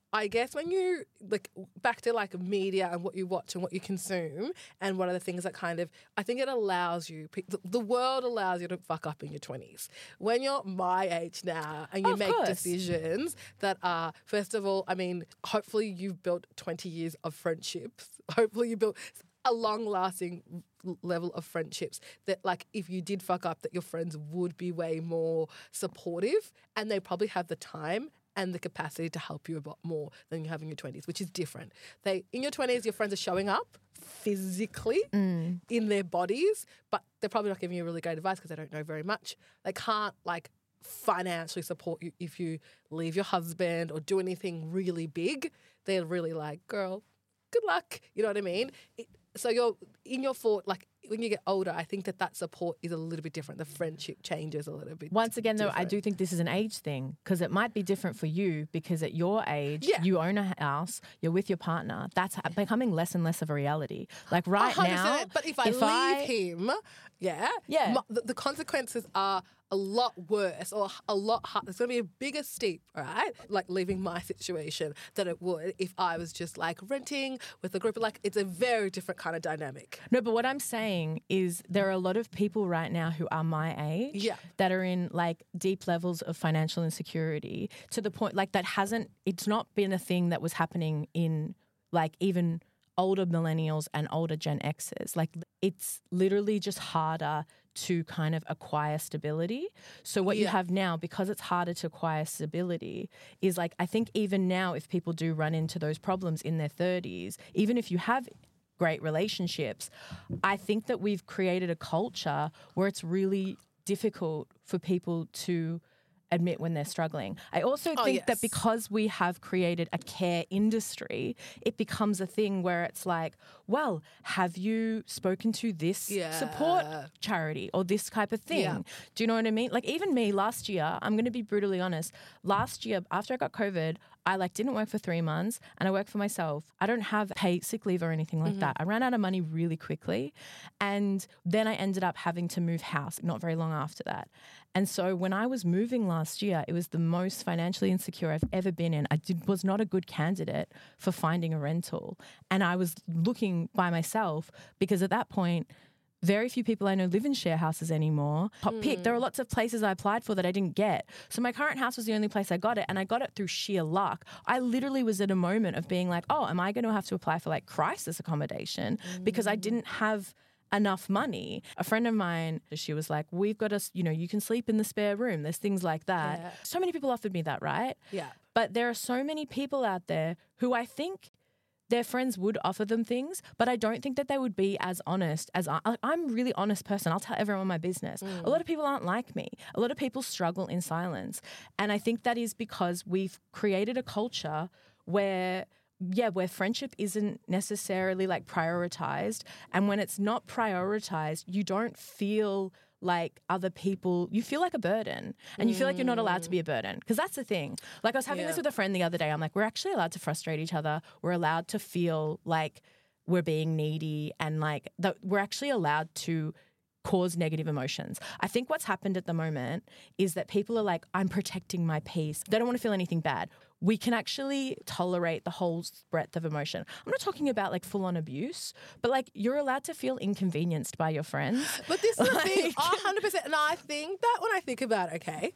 I guess when you, like, back to, like, media and what you watch and what you consume and what are the things that kind of, I think it allows you, the, the world allows you to fuck up in your twenties. When you're my age now and you Of make course. decisions that are, first of all, I mean, hopefully you've built twenty years of friendships. Hopefully you built a long-lasting level of friendships that, like, if you did fuck up, that your friends would be way more supportive and they probably have the time and the capacity to help you a lot more than you have in your twenties, which is different. They in your twenties, your friends are showing up physically Mm. in their bodies, but they're probably not giving you really great advice because they don't know very much. They can't, like, financially support you if you leave your husband or do anything really big. They're really like, girl, good luck. You know what I mean? It, so you're in your fort, like, when you get older, I think that that support is a little bit different. The friendship changes a little bit. Once again, though, I different. do think this is an age thing because it might be different for you because at your age, Yeah. you own a house, you're with your partner. That's ha- becoming less and less of a reality. Like right one hundred now, percent. But if I if leave I- him, yeah, Yeah. mu- the, the consequences are a lot worse or a lot hard. It's going to be a bigger steep, right? Like leaving my situation than it would if I was just like renting with a group. Like it's a very different kind of dynamic. No, but what I'm saying is there are a lot of people right now who are my age Yeah. that are in like deep levels of financial insecurity to the point like that hasn't, it's not been a thing that was happening in like even older millennials and older Gen Xers. Like it's literally just harder to kind of acquire stability. So what you Yeah. have now, because it's harder to acquire stability, is like I think even now if people do run into those problems in their thirties, even if you have great relationships, I think that we've created a culture where it's really difficult for people to admit when they're struggling. I also Oh, think yes. that because we have created a care industry, it becomes a thing where it's like, well, have you spoken to this support Yeah. charity or this type of thing? Yeah. Do you know what I mean? Like even me last year, I'm going to be brutally honest. Last year, after I got COVID, I like didn't work for three months and I worked for myself. I don't have paid sick leave or anything like that. I ran out of money really quickly. And then I ended up having to move house not very long after that. And so when I was moving last year, it was the most financially insecure I've ever been in. I did, was not a good candidate for finding a rental. And I was looking by myself because at that point, very few people I know live in share houses anymore. Top pick. There are lots of places I applied for that I didn't get. So my current house was the only place I got it, and I got it through sheer luck. I literally was at a moment of being like, oh, am I going to have to apply for like crisis accommodation because I didn't have enough money. A friend of mine, she was like, we've got us, you know, you can sleep in the spare room. There's things like that. Yeah. So many people offered me that, right? Yeah. But there are so many people out there who I think their friends would offer them things, but I don't think that they would be as honest as I. I'm a really honest person. I'll tell everyone my business. A lot of people aren't like me. A lot of people struggle in silence. And I think that is because we've created a culture where, yeah, where friendship isn't necessarily like prioritized. And when it's not prioritized, you don't feel like other people, you feel like a burden and you feel like you're not allowed to be a burden. Because that's the thing. Like I was having this Yeah. with a friend the other day. I'm like, we're actually allowed to frustrate each other. We're allowed to feel like we're being needy and like that we're actually allowed to cause negative emotions. I think what's happened at the moment is that people are like, I'm protecting my peace. They don't want to feel anything bad. We can actually tolerate the whole breadth of emotion. I'm not talking about like full on abuse, but like you're allowed to feel inconvenienced by your friends. But this is the thing, Like- one hundred percent. And I think that when I think about it, okay,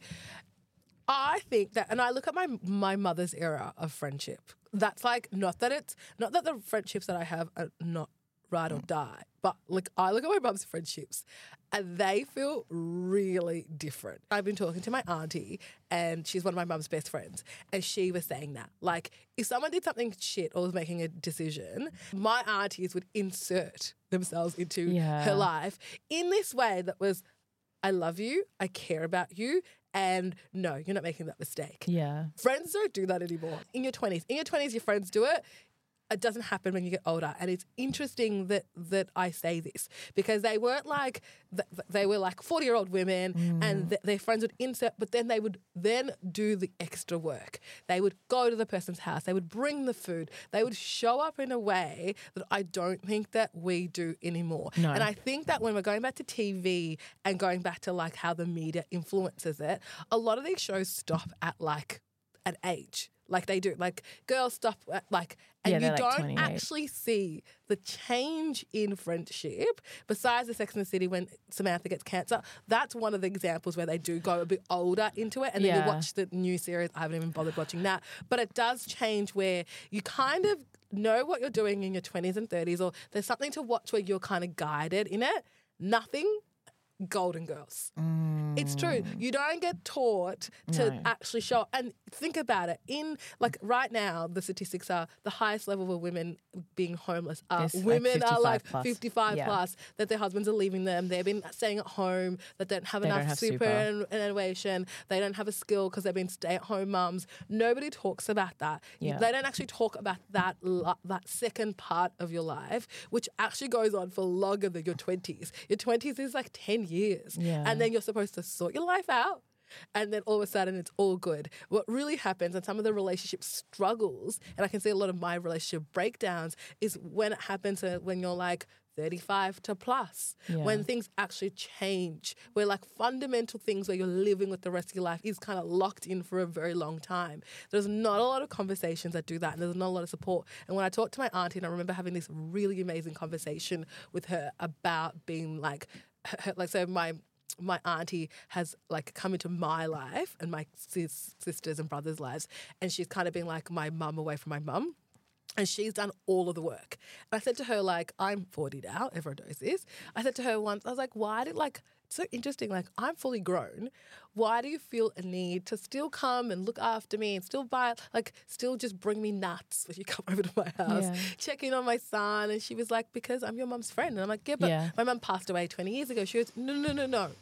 I think that, and I look at my my mother's era of friendship. That's like, not that it's, not that the friendships that I have are not ride or die, but like I look at my mum's friendships and they feel really different. I've been talking to my auntie and she's one of my mum's best friends and she was saying that, like, if someone did something shit or was making a decision, my aunties would insert themselves into Yeah. her life in this way that was, I love you, I care about you, and no, you're not making that mistake. Yeah. Friends don't do that anymore. In your twenties, in your twenties, your friends do it. It doesn't happen when you get older, and it's interesting that that I say this because they weren't like th- they were like forty year old women, Mm. and th- their friends would insert, but then they would then do the extra work. They would go to the person's house, they would bring the food, they would show up in a way that I don't think that we do anymore. No. And I think that when we're going back to T V and going back to like how the media influences it, a lot of these shows stop at like an age. Like they do. Like girls stop at like, and Yeah, you they're like don't twenty-eight. actually see the change in friendship. Besides the Sex and the City when Samantha gets cancer, that's one of the examples where they do go a bit older into it. And then Yeah. you watch the new series. I haven't even bothered watching that. But it does change where you kind of know what you're doing in your twenties and thirties, or there's something to watch where you're kind of guided in it. Nothing. Golden Girls. It's true. You don't get taught to No. actually show. And think about it. In like right now, the statistics are the highest level of women being homeless are Is, like, women are like fifty-five plus. fifty-five Yeah. plus, that their husbands are leaving them. They've been staying at home. That don't have They don't enough have super. superannuation. They don't have a skill because they've been stay-at-home mums. Nobody talks about that. You- Yeah. They don't actually talk about that lo- that second part of your life, which actually goes on for longer than your twenties. Your twenties is like ten years. Yeah. And then you're supposed to sort your life out. And then all of a sudden it's all good. What really happens, and some of the relationship struggles, and I can see a lot of my relationship breakdowns, is when it happens uh, when you're like thirty-five to plus, Yeah. when things actually change, where like fundamental things where you're living with the rest of your life is kind of locked in for a very long time. There's not a lot of conversations that do that, and there's not a lot of support. And when I talked to my auntie, and I remember having this really amazing conversation with her about being like, her, like so my my auntie has like come into my life and my sis- sisters and brothers' lives, and she's kind of been like my mum away from my mum. And she's done all of the work. And I said to her, like, I'm forty now, everyone knows this. I said to her once, I was like, why did, like, it's so interesting, like, I'm fully grown. Why do you feel a need to still come and look after me and still buy, like, still just bring me nuts when you come over to my house, Yeah. check in on my son? And she was like, because I'm your mum's friend. And I'm like, yeah, but Yeah. my mum passed away twenty years ago. She goes, no, no, no, no.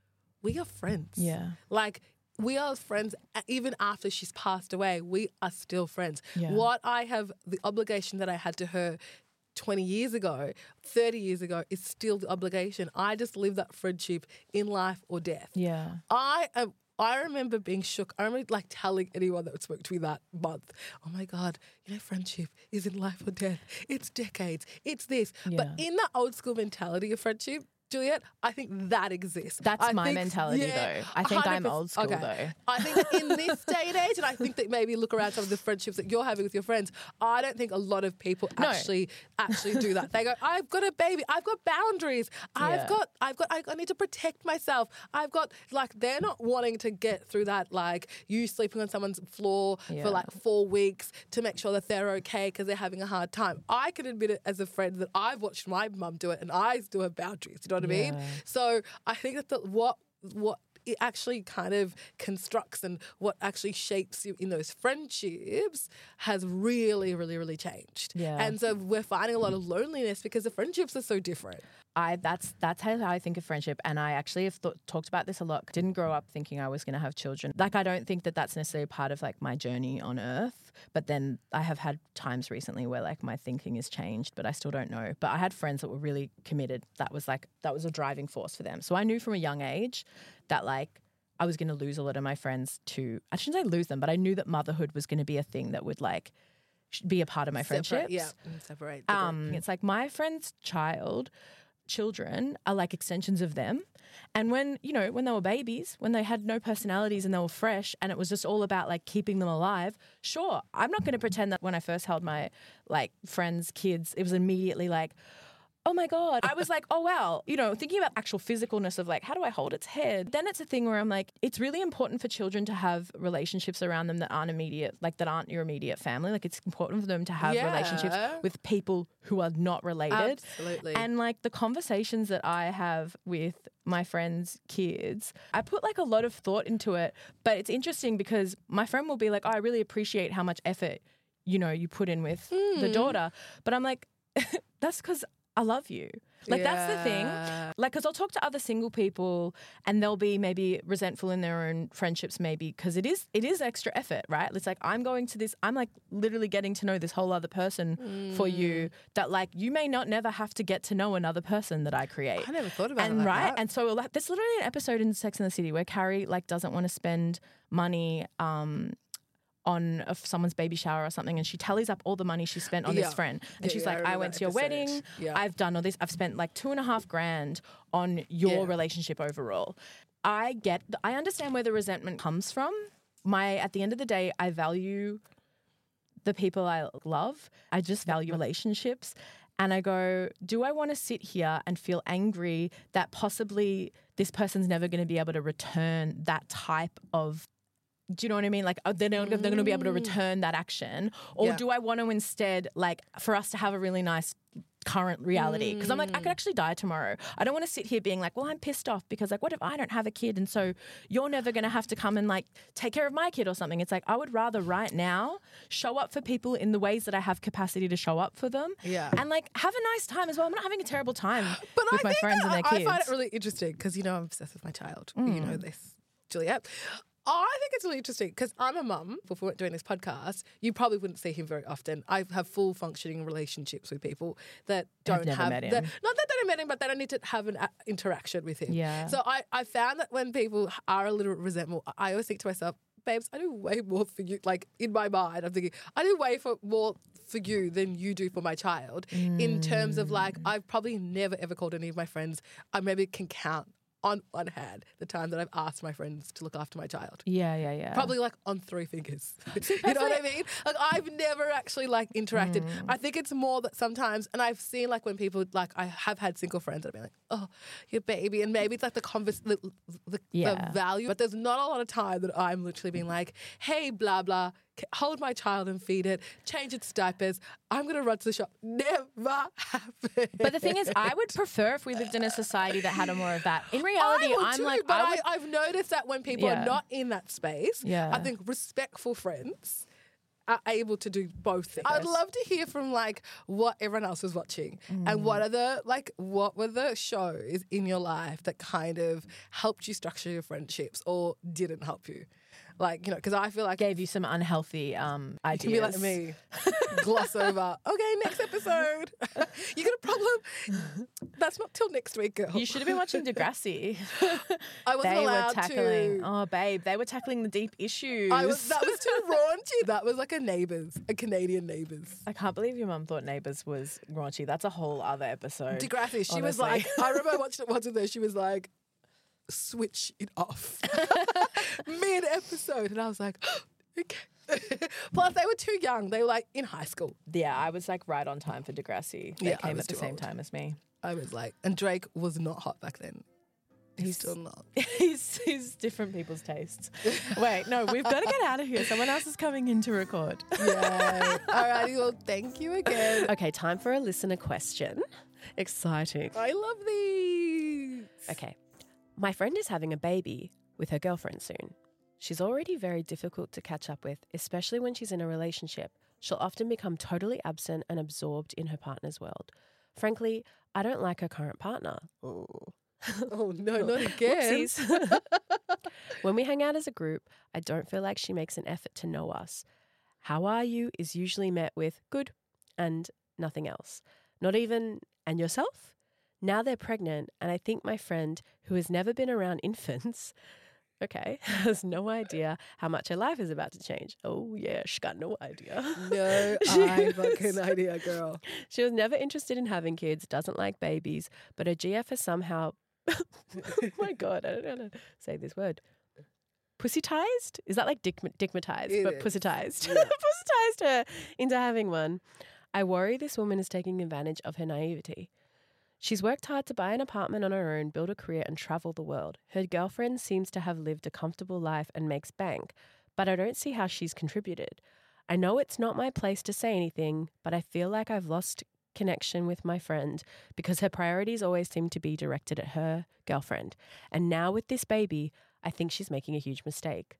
We are friends. Yeah. Like, we are friends a- even after she's passed away. We are still friends. Yeah. What I have, the obligation that I had to her twenty years ago, thirty years ago, is still the obligation. I just live that friendship in life or death. Yeah. I am. I remember being shook. I remember like telling anyone that spoke to me that month, oh my God, you know, friendship is in life or death. It's decades. It's this. But Yeah. in the old school mentality of friendship, Juliet, I think that exists. That's I my think- mentality, yeah, though. I think I'm one hundred percent. old school, Okay. though. I think that in this day and age, and I think that maybe look around some of the friendships that you're having with your friends, I don't think a lot of people No. actually actually do that. They go, I've got a baby, I've got boundaries, I've Yeah. got, I've got, I need to protect myself. I've got, like, they're not wanting to get through that, like you sleeping on someone's floor Yeah. for like four weeks to make sure that they're okay because they're having a hard time. I can admit it as a friend that I've watched my mum do it, and I still have boundaries. You know what I mean? Yeah. So I think that the, what what it actually kind of constructs and what actually shapes you in those friendships has really, really, really changed. Yeah. And so we're finding a lot of loneliness because the friendships are so different. I that's that's how I think of friendship, and I actually have th- talked about this a lot. Didn't grow up thinking I was going to have children. Like, I don't think that that's necessarily part of like my journey on earth. But then I have had times recently where like my thinking has changed, but I still don't know. But I had friends that were really committed. That was like that was a driving force for them. So I knew from a young age that like I was going to lose a lot of my friends to. I shouldn't say lose them, but I knew that motherhood was going to be a thing that would like sh- be a part of my Separate, friendships. yeah, mm, separate. the group. Um, it's like my friend's child, children are like extensions of them. And when, you know, when they were babies, when they had no personalities and they were fresh and it was just all about like keeping them alive, sure, I'm not going to pretend that when I first held my like friends' kids, it was immediately like, oh my God. I was like, oh wow. You know, thinking about actual physicalness of like, how do I hold its head? Then it's a thing where I'm like, it's really important for children to have relationships around them that aren't immediate, like that aren't your immediate family. Like it's important for them to have Yeah. relationships with people who are not related. Absolutely. And like the conversations that I have with my friends' kids, I put like a lot of thought into it. But it's interesting because my friend will be like, oh, I really appreciate how much effort, you know, you put in with the daughter. But I'm like, that's because I love you. Like that's the thing. Yeah. Like, because I'll talk to other single people and they'll be maybe resentful in their own friendships maybe because it is it is extra effort, right? It's like I'm going to this, I'm like literally getting to know this whole other person for you that like you may not never have to get to know another person that I create. I never thought about and it like right, that. and so like, there's literally an episode in Sex and the City where Carrie like doesn't want to spend money um on a, someone's baby shower or something, and she tallies up all the money she spent on Yeah. this friend, and Yeah, she's yeah, I like, I, remember went that to your episode. wedding, Yeah. I've done all this, I've spent like two and a half grand on your Yeah. relationship overall. I get, I understand where the resentment comes from. My, at the end of the day, I value the people I love. I just value relationships. And I go, do I want to sit here and feel angry that possibly this person's never going to be able to return that type of, do you know what I mean? Like, they're not, they're going to be able to return that action. Or Yeah. do I want to instead, like, for us to have a really nice current reality? Because I'm like, I could actually die tomorrow. I don't want to sit here being like, well, I'm pissed off because, like, what if I don't have a kid and so you're never going to have to come and, like, take care of my kid or something? It's like, I would rather right now show up for people in the ways that I have capacity to show up for them. Yeah. And, like, have a nice time as well. I'm not having a terrible time But with I my think friends that and their I, kids. I find it really interesting because, you know, I'm obsessed with my child. You Mm. know this, Juliet. I think it's really interesting because I'm a mum. Before we weren't doing this podcast, you probably wouldn't see him very often. I have full functioning relationships with people that don't never have met him. the- not that they don't met him, but they don't need to have an a- interaction with him. Yeah. So I, I found that when people are a little resentful, I always think to myself, babes, I do way more for you. Like, in my mind, I'm thinking, I do way for more for you than you do for my child. In terms of, like, I've probably never ever called any of my friends. I maybe can count on one hand the time that I've asked my friends to look after my child. Yeah, yeah, yeah. Probably like on three fingers. You know what I mean? Like, I've never actually like interacted. Mm. I think it's more that sometimes, and I've seen like when people, like, I have had single friends that have been like, oh, your baby. And maybe it's like the converse, the, the, Yeah. the value. But there's not a lot of time that I'm literally being like, hey, blah, blah, c- hold my child and feed it, change its diapers. I'm going to run to the shop. Never happened. But the thing is, I would prefer if we lived in a society that had a more of that. In reality, I would I'm too, like, but I would, I, I've noticed that when people Yeah. are not in that space, Yeah. I think respectful friends are able to do both things. I'd love to hear from like what everyone else was watching and what are the like what were the shows in your life that kind of helped you structure your friendships or didn't help you. Like, you know, because I feel like gave you some unhealthy um, you ideas. can be like me, gloss over. Okay, next episode. You got a problem? That's not till next week, girl. You should have been watching Degrassi. I wasn't they were allowed tackling, to. oh, babe, they were tackling the deep issues. I was, that was too raunchy. That was like a Neighbours, a Canadian Neighbours. I can't believe your mum thought Neighbours was raunchy. That's a whole other episode. Degrassi, she was honestly. like, I remember I watched it once with her. She was like, switch it off mid episode. And I was like, okay. Plus, they were too young. They were like in high school. Yeah, I was like right on time for Degrassi. They Yeah, I came was at the too same old. time as me. I was like, and Drake was not hot back then. He's, He's- still not. he's, he's different people's tastes. Wait, no, we've got to get out of here. Someone else is coming in to record. Yeah. Alrighty, well, thank you again. Okay, time for a listener question. Exciting. I love these. Okay. My friend is having a baby with her girlfriend soon. She's already very difficult to catch up with, especially when she's in a relationship. She'll often become totally absent and absorbed in her partner's world. Frankly, I don't like her current partner. Ooh. Oh, no, not again. Whoopsies. When we hang out as a group, I don't feel like she makes an effort to know us. How are you is usually met with good and nothing else. Not even, and yourself? Now they're pregnant, and I think my friend, who has never been around infants, okay, has no idea how much her life is about to change. Oh, yeah, she got no idea. No, I fucking idea, girl. She was never interested in having kids, doesn't like babies, but her G F has somehow, oh my God, I don't know how to say this word. Pussy-tized? Is that like dick- dickmatized, It but is. pussy-tized? Yeah. Pussy-tized her into having one. I worry this woman is taking advantage of her naivety. She's worked hard to buy an apartment on her own, build a career, and travel the world. Her girlfriend seems to have lived a comfortable life and makes bank, but I don't see how she's contributed. I know it's not my place to say anything, but I feel like I've lost connection with my friend because her priorities always seem to be directed at her girlfriend. And now with this baby, I think she's making a huge mistake.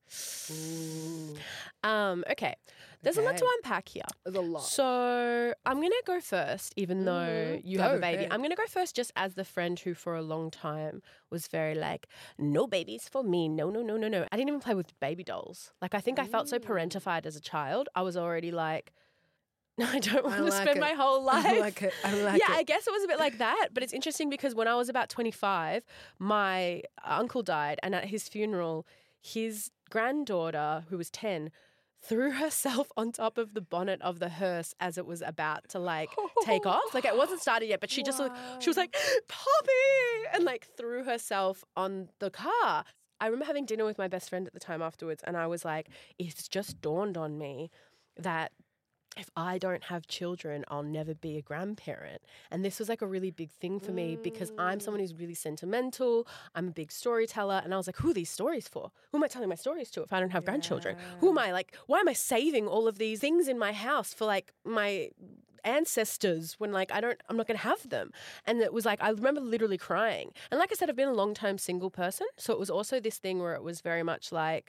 Um, okay, there's a lot to Okay. unpack here. There's a lot. So I'm going to go first, even though Mhm. you have a Go, baby. babe. I'm going to go first just as the friend who for a long time was very like, no babies for me. No, no, no, no, no. I didn't even play with baby dolls. Like I think I felt so parentified as a child. I was already like, I don't want to like spend it. my whole life. I like it. I like yeah, it. I guess it was a bit like that. But it's interesting because when I was about twenty-five, my uncle died. And at his funeral, his granddaughter, who was ten, threw herself on top of the bonnet of the hearse as it was about to like take off. Like it wasn't started yet, but she just, she was like, Poppy! And like threw herself on the car. I remember having dinner with my best friend at the time afterwards. And I was like, it's just dawned on me that if I don't have children, I'll never be a grandparent. And this was like a really big thing for me because I'm someone who's really sentimental. I'm a big storyteller. And I was like, who are these stories for? Who am I telling my stories to if I don't have grandchildren? Who am I like, why am I saving all of these things in my house for like my ancestors when like I don't, I'm not going to have them. And it was like, I remember literally crying. And like I said, I've been a long time single person. So it was also this thing where it was very much like,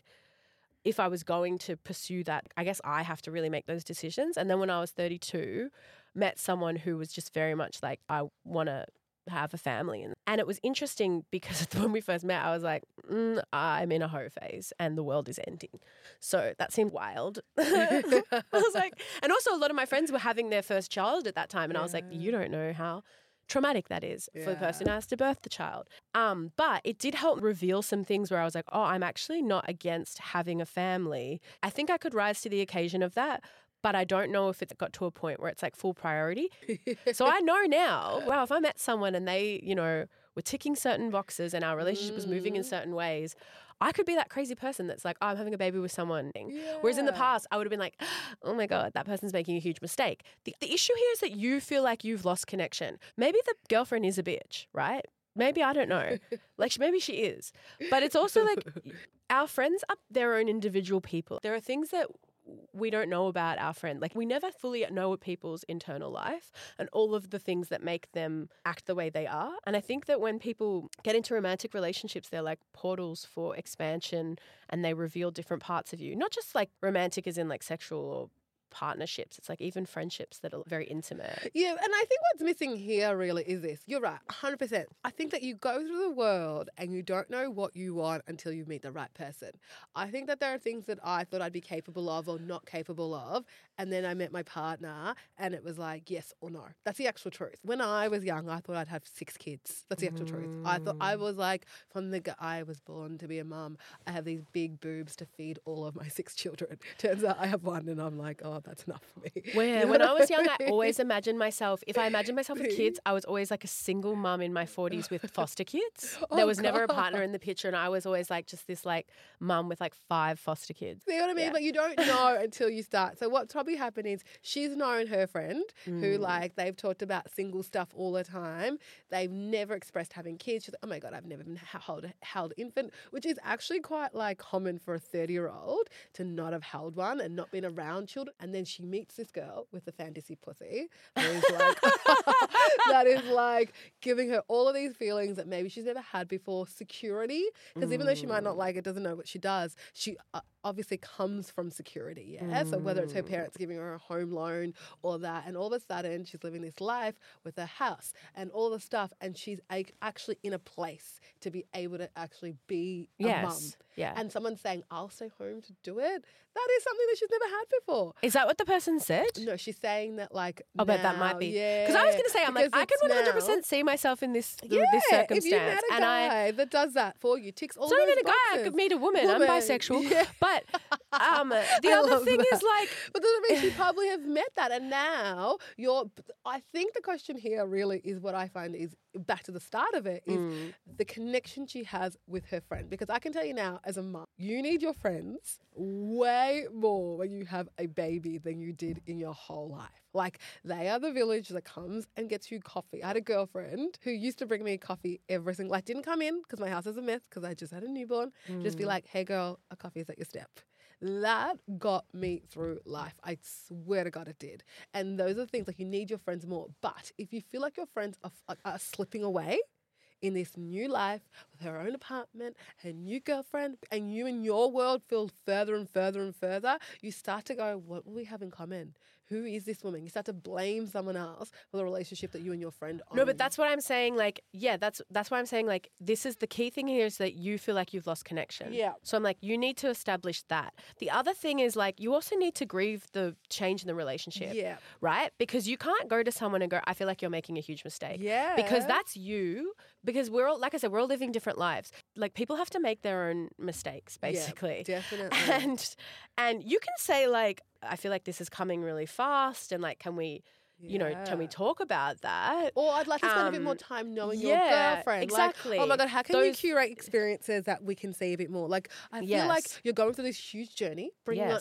if I was going to pursue that, I guess I have to really make those decisions. And then when I was thirty-two, met someone who was just very much like, I want to have a family. And, and it was interesting because when we first met, I was like, mm, I'm in a hoe phase and the world is ending. So that seemed wild. I was like, and also a lot of my friends were having their first child at that time. And yeah. I was like, you don't know how traumatic that is yeah. for the person who has to birth the child. Um, but it did help reveal some things where I was like, oh, I'm actually not against having a family. I think I could rise to the occasion of that, but I don't know if it's got to a point where it's like full priority. So I know now, wow, if I met someone and they, you know, were ticking certain boxes and our relationship was moving in certain ways, I could be that crazy person that's like, oh, I'm having a baby with someone. Yeah. Whereas in the past, I would have been like, oh my God, that person's making a huge mistake. The, the issue here is that you feel like you've lost connection. Maybe the girlfriend is a bitch, right? Maybe, I don't know. Like, maybe she is. But it's also like our friends are their own individual people. There are things that we don't know about our friend. Like, we never fully know people's internal life and all of the things that make them act the way they are. And I think that when people get into romantic relationships, they're like portals for expansion and they reveal different parts of you. Not just like romantic as in like sexual or partnerships. It's like even friendships that are very intimate. Yeah, and I think what's missing here really is this. You're right, one hundred percent. I think that you go through the world and you don't know what you want until you meet the right person. I think that there are things that I thought I'd be capable of or not capable of, and then I met my partner and it was like yes or no. That's the actual truth. When I was young, I thought I'd have six kids. That's the actual mm. truth. I thought I was like, from the g- I was born to be a mum, I have these big boobs to feed all of my six children. Turns out I have one and I'm like, oh, that's enough for me. Where when I was young, I always imagined myself, if I imagined myself with kids, I was always like a single mum in my forties with foster kids. Oh, there was God. never a partner in the picture, and I was always like just this like mum with like five foster kids. See what I mean? Yeah. But you don't know until you start. So what's probably happened is she's known her friend mm. who like they've talked about single stuff all the time. They've never expressed having kids. She's like, oh my God, I've never been held, held infant, which is actually quite like common for a thirty-year-old to not have held one and not been around children. And then she meets this girl with a fantasy pussy that is like, that is like giving her all of these feelings that maybe she's never had before. Security, because mm. even though she might not like it, doesn't know what she does, she uh, obviously comes from security, yeah? Mm. So whether it's her parents giving her a home loan or that, and all of a sudden she's living this life with a house and all the stuff, and she's a- actually in a place to be able to actually be a yes. mum. Yeah. And someone saying, I'll stay home to do it, that is something that she's never had before. Is that what the person said? No, she's saying that like Oh, but that might be. Because yeah, I was going to say, I'm like, I can one hundred percent now see myself in this, yeah, this circumstance. If you met a and guy I, that does that for you, ticks all it's not those even a boxes. guy, I could meet a woman. woman. I'm bisexual. Yeah. But um, the I other thing that. is like... But doesn't mean she probably have met that. And now you're... I think the question here really is what I find is, back to the start of it, is mm. the connection she has with her friend. Because I can tell you now, as a mum, you need your friends way more when you have a baby than you did in your whole life. Like, they are the village that comes and gets you coffee. I had a girlfriend who used to bring me coffee every single... Like, didn't come in because my house is a mess because I just had a newborn. Mm. Just be like, hey, girl, a coffee is at your step. That got me through life. I swear to God it did. And those are the things, like, you need your friends more. But if you feel like your friends are, are, are slipping away in this new life with her own apartment, her new girlfriend, and you in your world feel further and further and further, you start to go, what will we have in common? Who is this woman? You start to blame someone else for the relationship that you and your friend own. No, but that's what I'm saying. Like, yeah, that's that's why I'm saying, like, this is the key thing here is that you feel like you've lost connection. Yeah. So I'm like, you need to establish that. The other thing is, like, you also need to grieve the change in the relationship. Yeah. Right? Because you can't go to someone and go, I feel like you're making a huge mistake. Yeah. Because that's you. Because we're all, like I said, we're all living different lives. Like, people have to make their own mistakes, basically. Yeah, definitely. And and you can say, like, I feel like this is coming really fast, and like, can we, yeah. you know, can we talk about that? Or I'd like to spend um, a bit more time knowing yeah, your girlfriend. Exactly. Like, oh my God, how can Those... you curate experiences that we can see a bit more? Like, I feel yes. like you're going through this huge journey, bringing yes. on a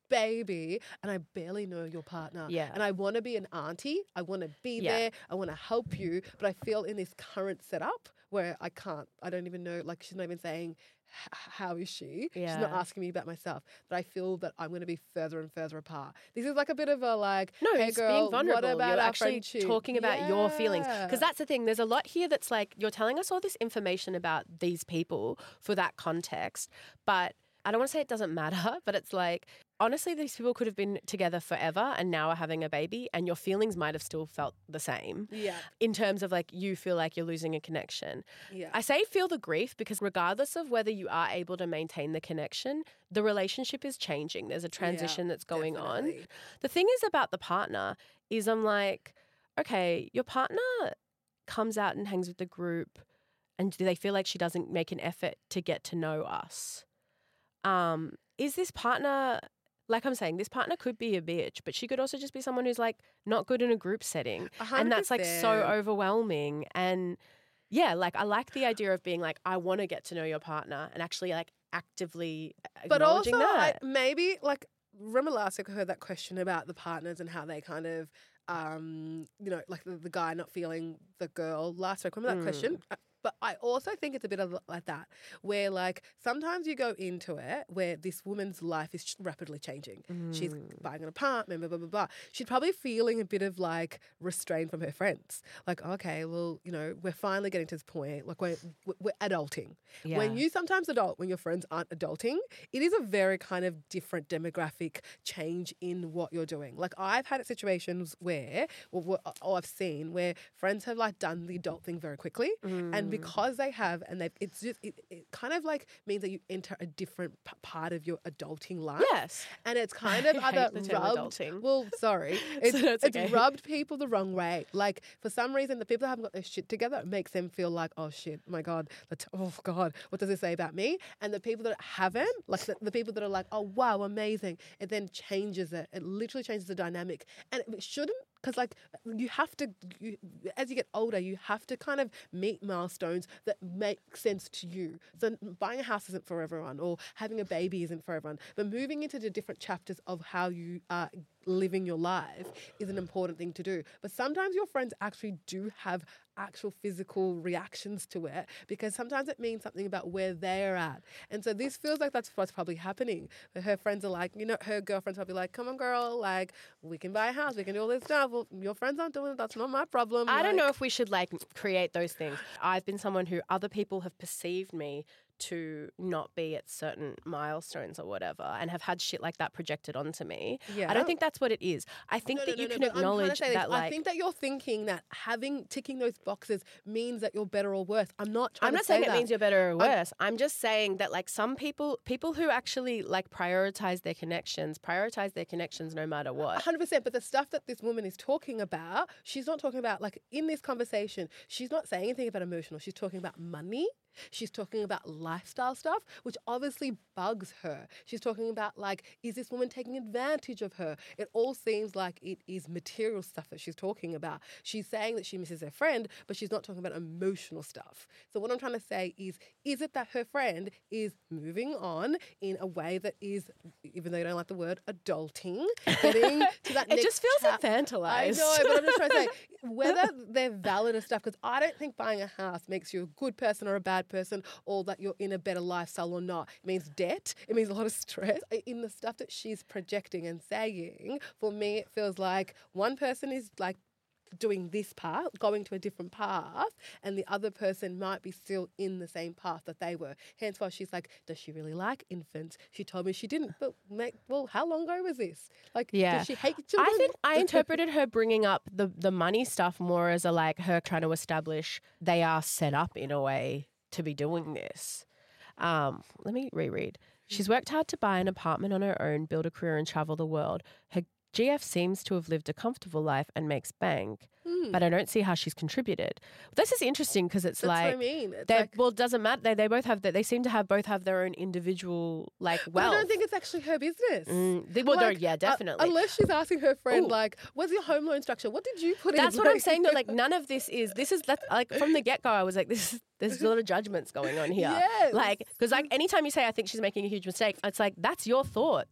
baby and I barely know your partner. Yeah. And I want to be an auntie. I want to be Yeah. there. I want to help you. But I feel in this current setup where I can't, I don't even know, like she's not even saying, "H- how is she? She's not Yeah. asking me about myself. But I feel that I'm going to be further and further apart. This is like a bit of a like, No, hey it's girl, being vulnerable. what about You're our actually friendship? talking about your feelings. Yeah. Because that's the thing. There's a lot here that's like, you're telling us all this information about these people for that context. But I don't want to say it doesn't matter, but it's like, honestly, these people could have been together forever and now are having a baby, and your feelings might have still felt the same. Yeah. In terms of like, you feel like you're losing a connection. Yeah. I say feel the grief because regardless of whether you are able to maintain the connection, the relationship is changing. There's a transition that's going definitely. on. The thing is about the partner is I'm like, okay, your partner comes out and hangs with the group and do they feel like she doesn't make an effort to get to know us? Um, is this partner, like I'm saying, this partner could be a bitch, but she could also just be someone who's like not good in a group setting. A hundred And that's like so percent. overwhelming. And yeah, like I like the idea of being like, I want to get to know your partner and actually like actively But also, acknowledging I, that. maybe like remember last week I heard that question about the partners and how they kind of, um, you know, like the, the guy not feeling the girl last week. Remember that Mm. question? Uh, But I also think it's a bit of like that, where like sometimes you go into it where this woman's life is ch- rapidly changing. She's Mm. buying an apartment, blah, blah, blah, blah. She's probably feeling a bit of like restraint from her friends. Like, okay, well, you know, we're finally getting to this point. Like, we're, we're adulting. When Yeah. you sometimes adult, when your friends aren't adulting, it is a very kind of different demographic change in what you're doing. Like I've had situations where, or, or, or I've seen where friends have like done the adult thing very quickly, and because they have, and they, it's just it, it kind of like means that you enter a different p- part of your adulting life. Yes. And it's kind of I hate either the term rubbed. adulting. Well, sorry, it's, that's it's okay. rubbed people the wrong way. Like for some reason, the people that haven't got their shit together it makes them feel like, oh shit, my god, the oh god, what does it say about me? And the people that haven't, like the, the people that are like, oh wow, amazing, it then changes it. It literally changes the dynamic, and it shouldn't. Because, like, you have to, you, as you get older, you have to kind of meet milestones that make sense to you. So, buying a house isn't for everyone, or having a baby isn't for everyone. But moving into the different chapters of how you are living your life is an important thing to do. But sometimes your friends actually do have actual physical reactions to it because sometimes it means something about where they're at. And so this feels like that's what's probably happening. Her friends are like, you know, her girlfriends probably like, come on, girl, like, we can buy a house, we can do all this stuff. Well, your friends aren't doing it, that's not my problem. I don't Like, know if we should like create those things. I've been someone who other people have perceived me to not be at certain milestones or whatever and have had shit like that projected onto me. Yeah. I don't think that's what it is. I think No, that no, you no, can no, but I'm trying to acknowledge say this. that like I think that you're thinking that having ticking those boxes means that you're better or worse. I'm not trying I'm to not say saying that. it means you're better or worse. I'm, just saying that like some people people who actually like prioritize their connections, prioritize their connections no matter what. one hundred percent. But the stuff that this woman is talking about, she's not talking about, like, in this conversation, she's not saying anything about emotional. She's talking about money. She's talking about lifestyle stuff, which obviously bugs her. She's talking about, like, is this woman taking advantage of her? It all seems like it is material stuff that she's talking about. She's saying that she misses her friend, but she's not talking about emotional stuff. So what I'm trying to say is, is it that her friend is moving on in a way that is, even though you don't like the word, adulting, getting to that It next just feels chap- infantilized. I know, but I'm just trying to say, whether they're valid as stuff, because I don't think buying a house makes you a good person or a bad person, or that you're in a better lifestyle or not. It means debt. It means a lot of stress. In the stuff that she's projecting and saying, for me, it feels like one person is like doing this path, going to a different path, and the other person might be still in the same path that they were. Hence why she's like, does she really like infants? She told me she didn't. But, mate, well, how long ago was this? Like, Yeah. does she hate children? I think I interpreted her bringing up the, the money stuff more as a like her trying to establish they are set up in a way to be doing this. Um, let me reread. She's worked hard to buy an apartment on her own, build a career and travel the world. Her G F seems to have lived a comfortable life and makes bank, Mm. but I don't see how she's contributed. This is interesting because it's That's like, what I mean. It's they like, well, it doesn't matter. They, they both have that. They seem to have both have their own individual like but wealth. I don't think it's actually her business. Mm, they- well, no, Like, yeah, uh, definitely. unless she's asking her friend, Ooh. like, what's your home loan structure? What did you put in? That's what I'm Like- saying though. Like none of this is. This is that's like from the get go. I was like, this is. There's a lot of judgments going on here. Yes. Like because like anytime you say I think she's making a huge mistake, it's like that's your thoughts.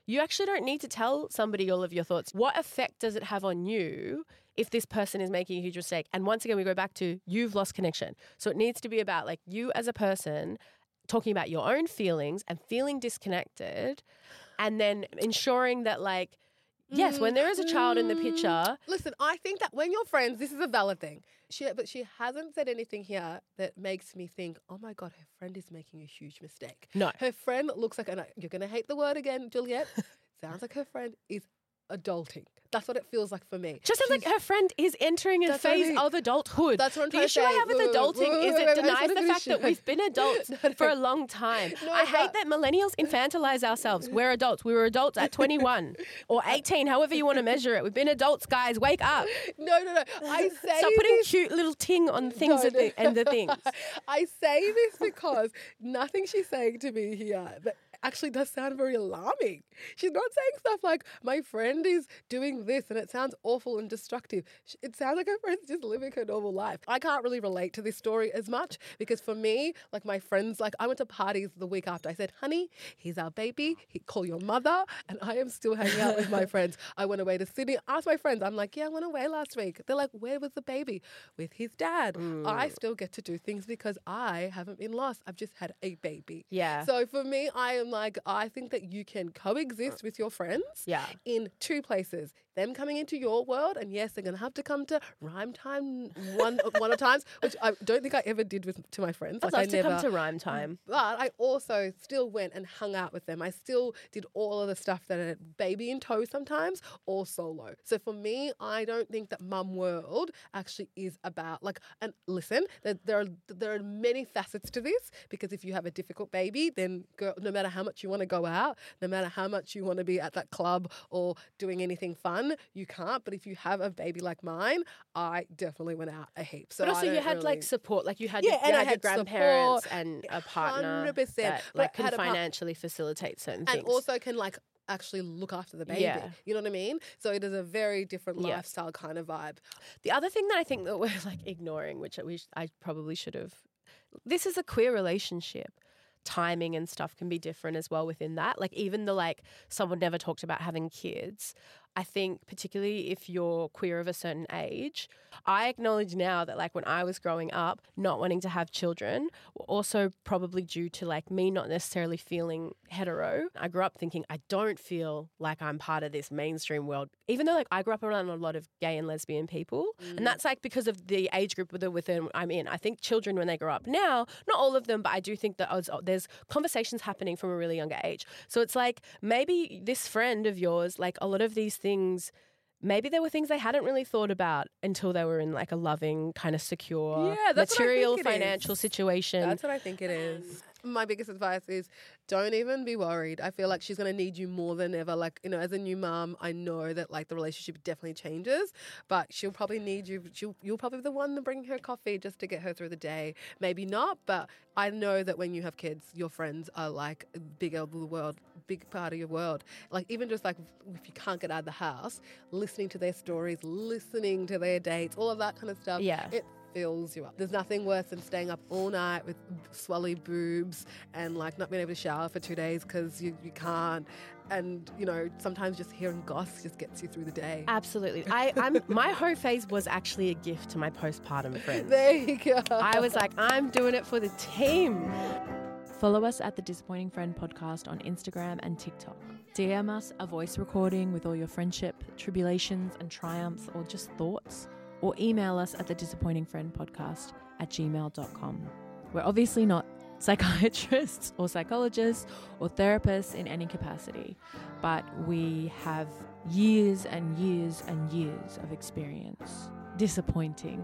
you actually don't need to tell somebody all of your thoughts. What effect does it have on you if this person is making a huge mistake? And once again, we go back to you've lost connection. So it needs to be about like you as a person talking about your own feelings and feeling disconnected, and then ensuring that like, yes, when there is a child in the picture. Listen, I think that when you're friends, this is a valid thing. She, but she hasn't said anything here that makes me think, oh my God, her friend is making a huge mistake. No. Her friend looks like, and I- you're going to hate the word again, Juliet. Sounds like her friend is adulting. That's what it feels like for me. Just sounds like She's- her friend is entering a That's what I phase mean. of adulthood. That's what I'm The trying to issue I say. have with Wait, wait, adulting wait, wait, is wait, it wait, I just denies wanna the fact that finish. we've been adults No, no. for a long time. No, I hate but- that millennials infantilize ourselves. We're adults. We were adults at twenty-one or eighteen, however you want to measure it. We've been adults, guys. Wake up. No, no, no. I say Stop putting this- cute little ting on things No, and, thi- no. and the things. I say this because nothing she's saying to me here that actually does sound very alarming. She's not saying stuff like, my friend is doing this and it sounds awful and destructive. Sh- It sounds like her friend's just living her normal life. I can't really relate to this story as much because for me, like my friends, like I went to parties the week after. I said, honey, he's our baby. He call your mother. And I am still hanging out with my friends. I went away to Sydney. Ask my friends. I'm like, yeah, I went away last week. They're like, where was the baby? With his dad. I still get to do things because I haven't been lost. I've just had a baby. Yeah. So for me, I am like, I think that you can coexist with your friends Yeah. in two places. Them coming into your world, and yes, they're going to have to come to rhyme time one one at times, which I don't think I ever did with to my friends. I'd like I love to never. come to rhyme time. But I also still went and hung out with them. I still did all of the stuff that are baby in tow sometimes or solo. So for me, I don't think that mum world actually is about like, and listen, there, there, are, there are many facets to this because if you have a difficult baby, then girl, no matter how much you want to go out, no matter how much you want to be at that club or doing anything fun, you can't. But if you have a baby like mine, I definitely went out a heap. So But also I you don't had like really- support, like you had, Yeah, your, and you I had your had grandparents support, and a partner one hundred percent. that But like I had can a par- financially facilitate certain and things. also can like actually look after the baby. Yeah. You know what I mean? So it is a very different Yeah. lifestyle kind of vibe. The other thing that I think that we're like ignoring, which we sh- I probably should have, this is a queer relationship. Timing and stuff can be different as well within that. Like even the like someone never talked about having kids. I think particularly if you're queer of a certain age, I acknowledge now that like when I was growing up, not wanting to have children, were also probably due to like me not necessarily feeling hetero. I grew up thinking I don't feel like I'm part of this mainstream world, even though like I grew up around a lot of gay and lesbian people. Mm. And that's like because of the age group with- within I'm in. I think children when they grow up now, not all of them, but I do think that I was, there's conversations happening from a really younger age. So it's like maybe this friend of yours, like a lot of these things, maybe there were things they hadn't really thought about until they were in like a loving, kind of secure, Yeah, that's what I material, think it financial is. situation. That's what I think it is. My biggest advice is don't even be worried. I feel like she's going to need you more than ever. Like, you know, as a new mom, I know that like the relationship definitely changes, but she'll probably need you. She'll, you'll probably be the one to bring her coffee just to get her through the day. Maybe not, but I know that when you have kids, your friends are like a big of the world, big part of your world. Like even just like if you can't get out of the house, listening to their stories, listening to their dates, all of that kind of stuff. Yeah. It fills you up. There's nothing worse than staying up all night with swelly boobs and like not being able to shower for two days because you, you can't. And, you know, sometimes just hearing goss just gets you through the day. Absolutely. I, I'm my hoe phase was actually a gift to my postpartum friends. There you go. I was like, I'm doing it for the team. Follow us at the Disappointing Friend podcast on Instagram and TikTok. D M us a voice recording with all your friendship, tribulations and triumphs or just thoughts. Or email us at the Disappointing Friend podcast at gmail dot com. We're obviously not psychiatrists or psychologists or therapists in any capacity, but we have years and years and years of experience disappointing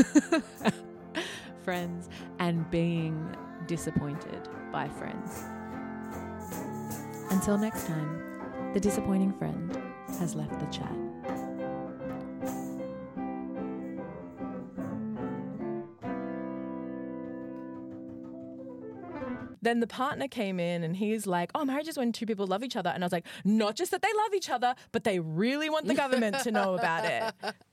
friends and being disappointed by friends. Until next time, the disappointing friend has left the chat. Then the partner came in and he's like, oh, marriage is when two people love each other. And I was like, not just that they love each other, but they really want the government to know about it.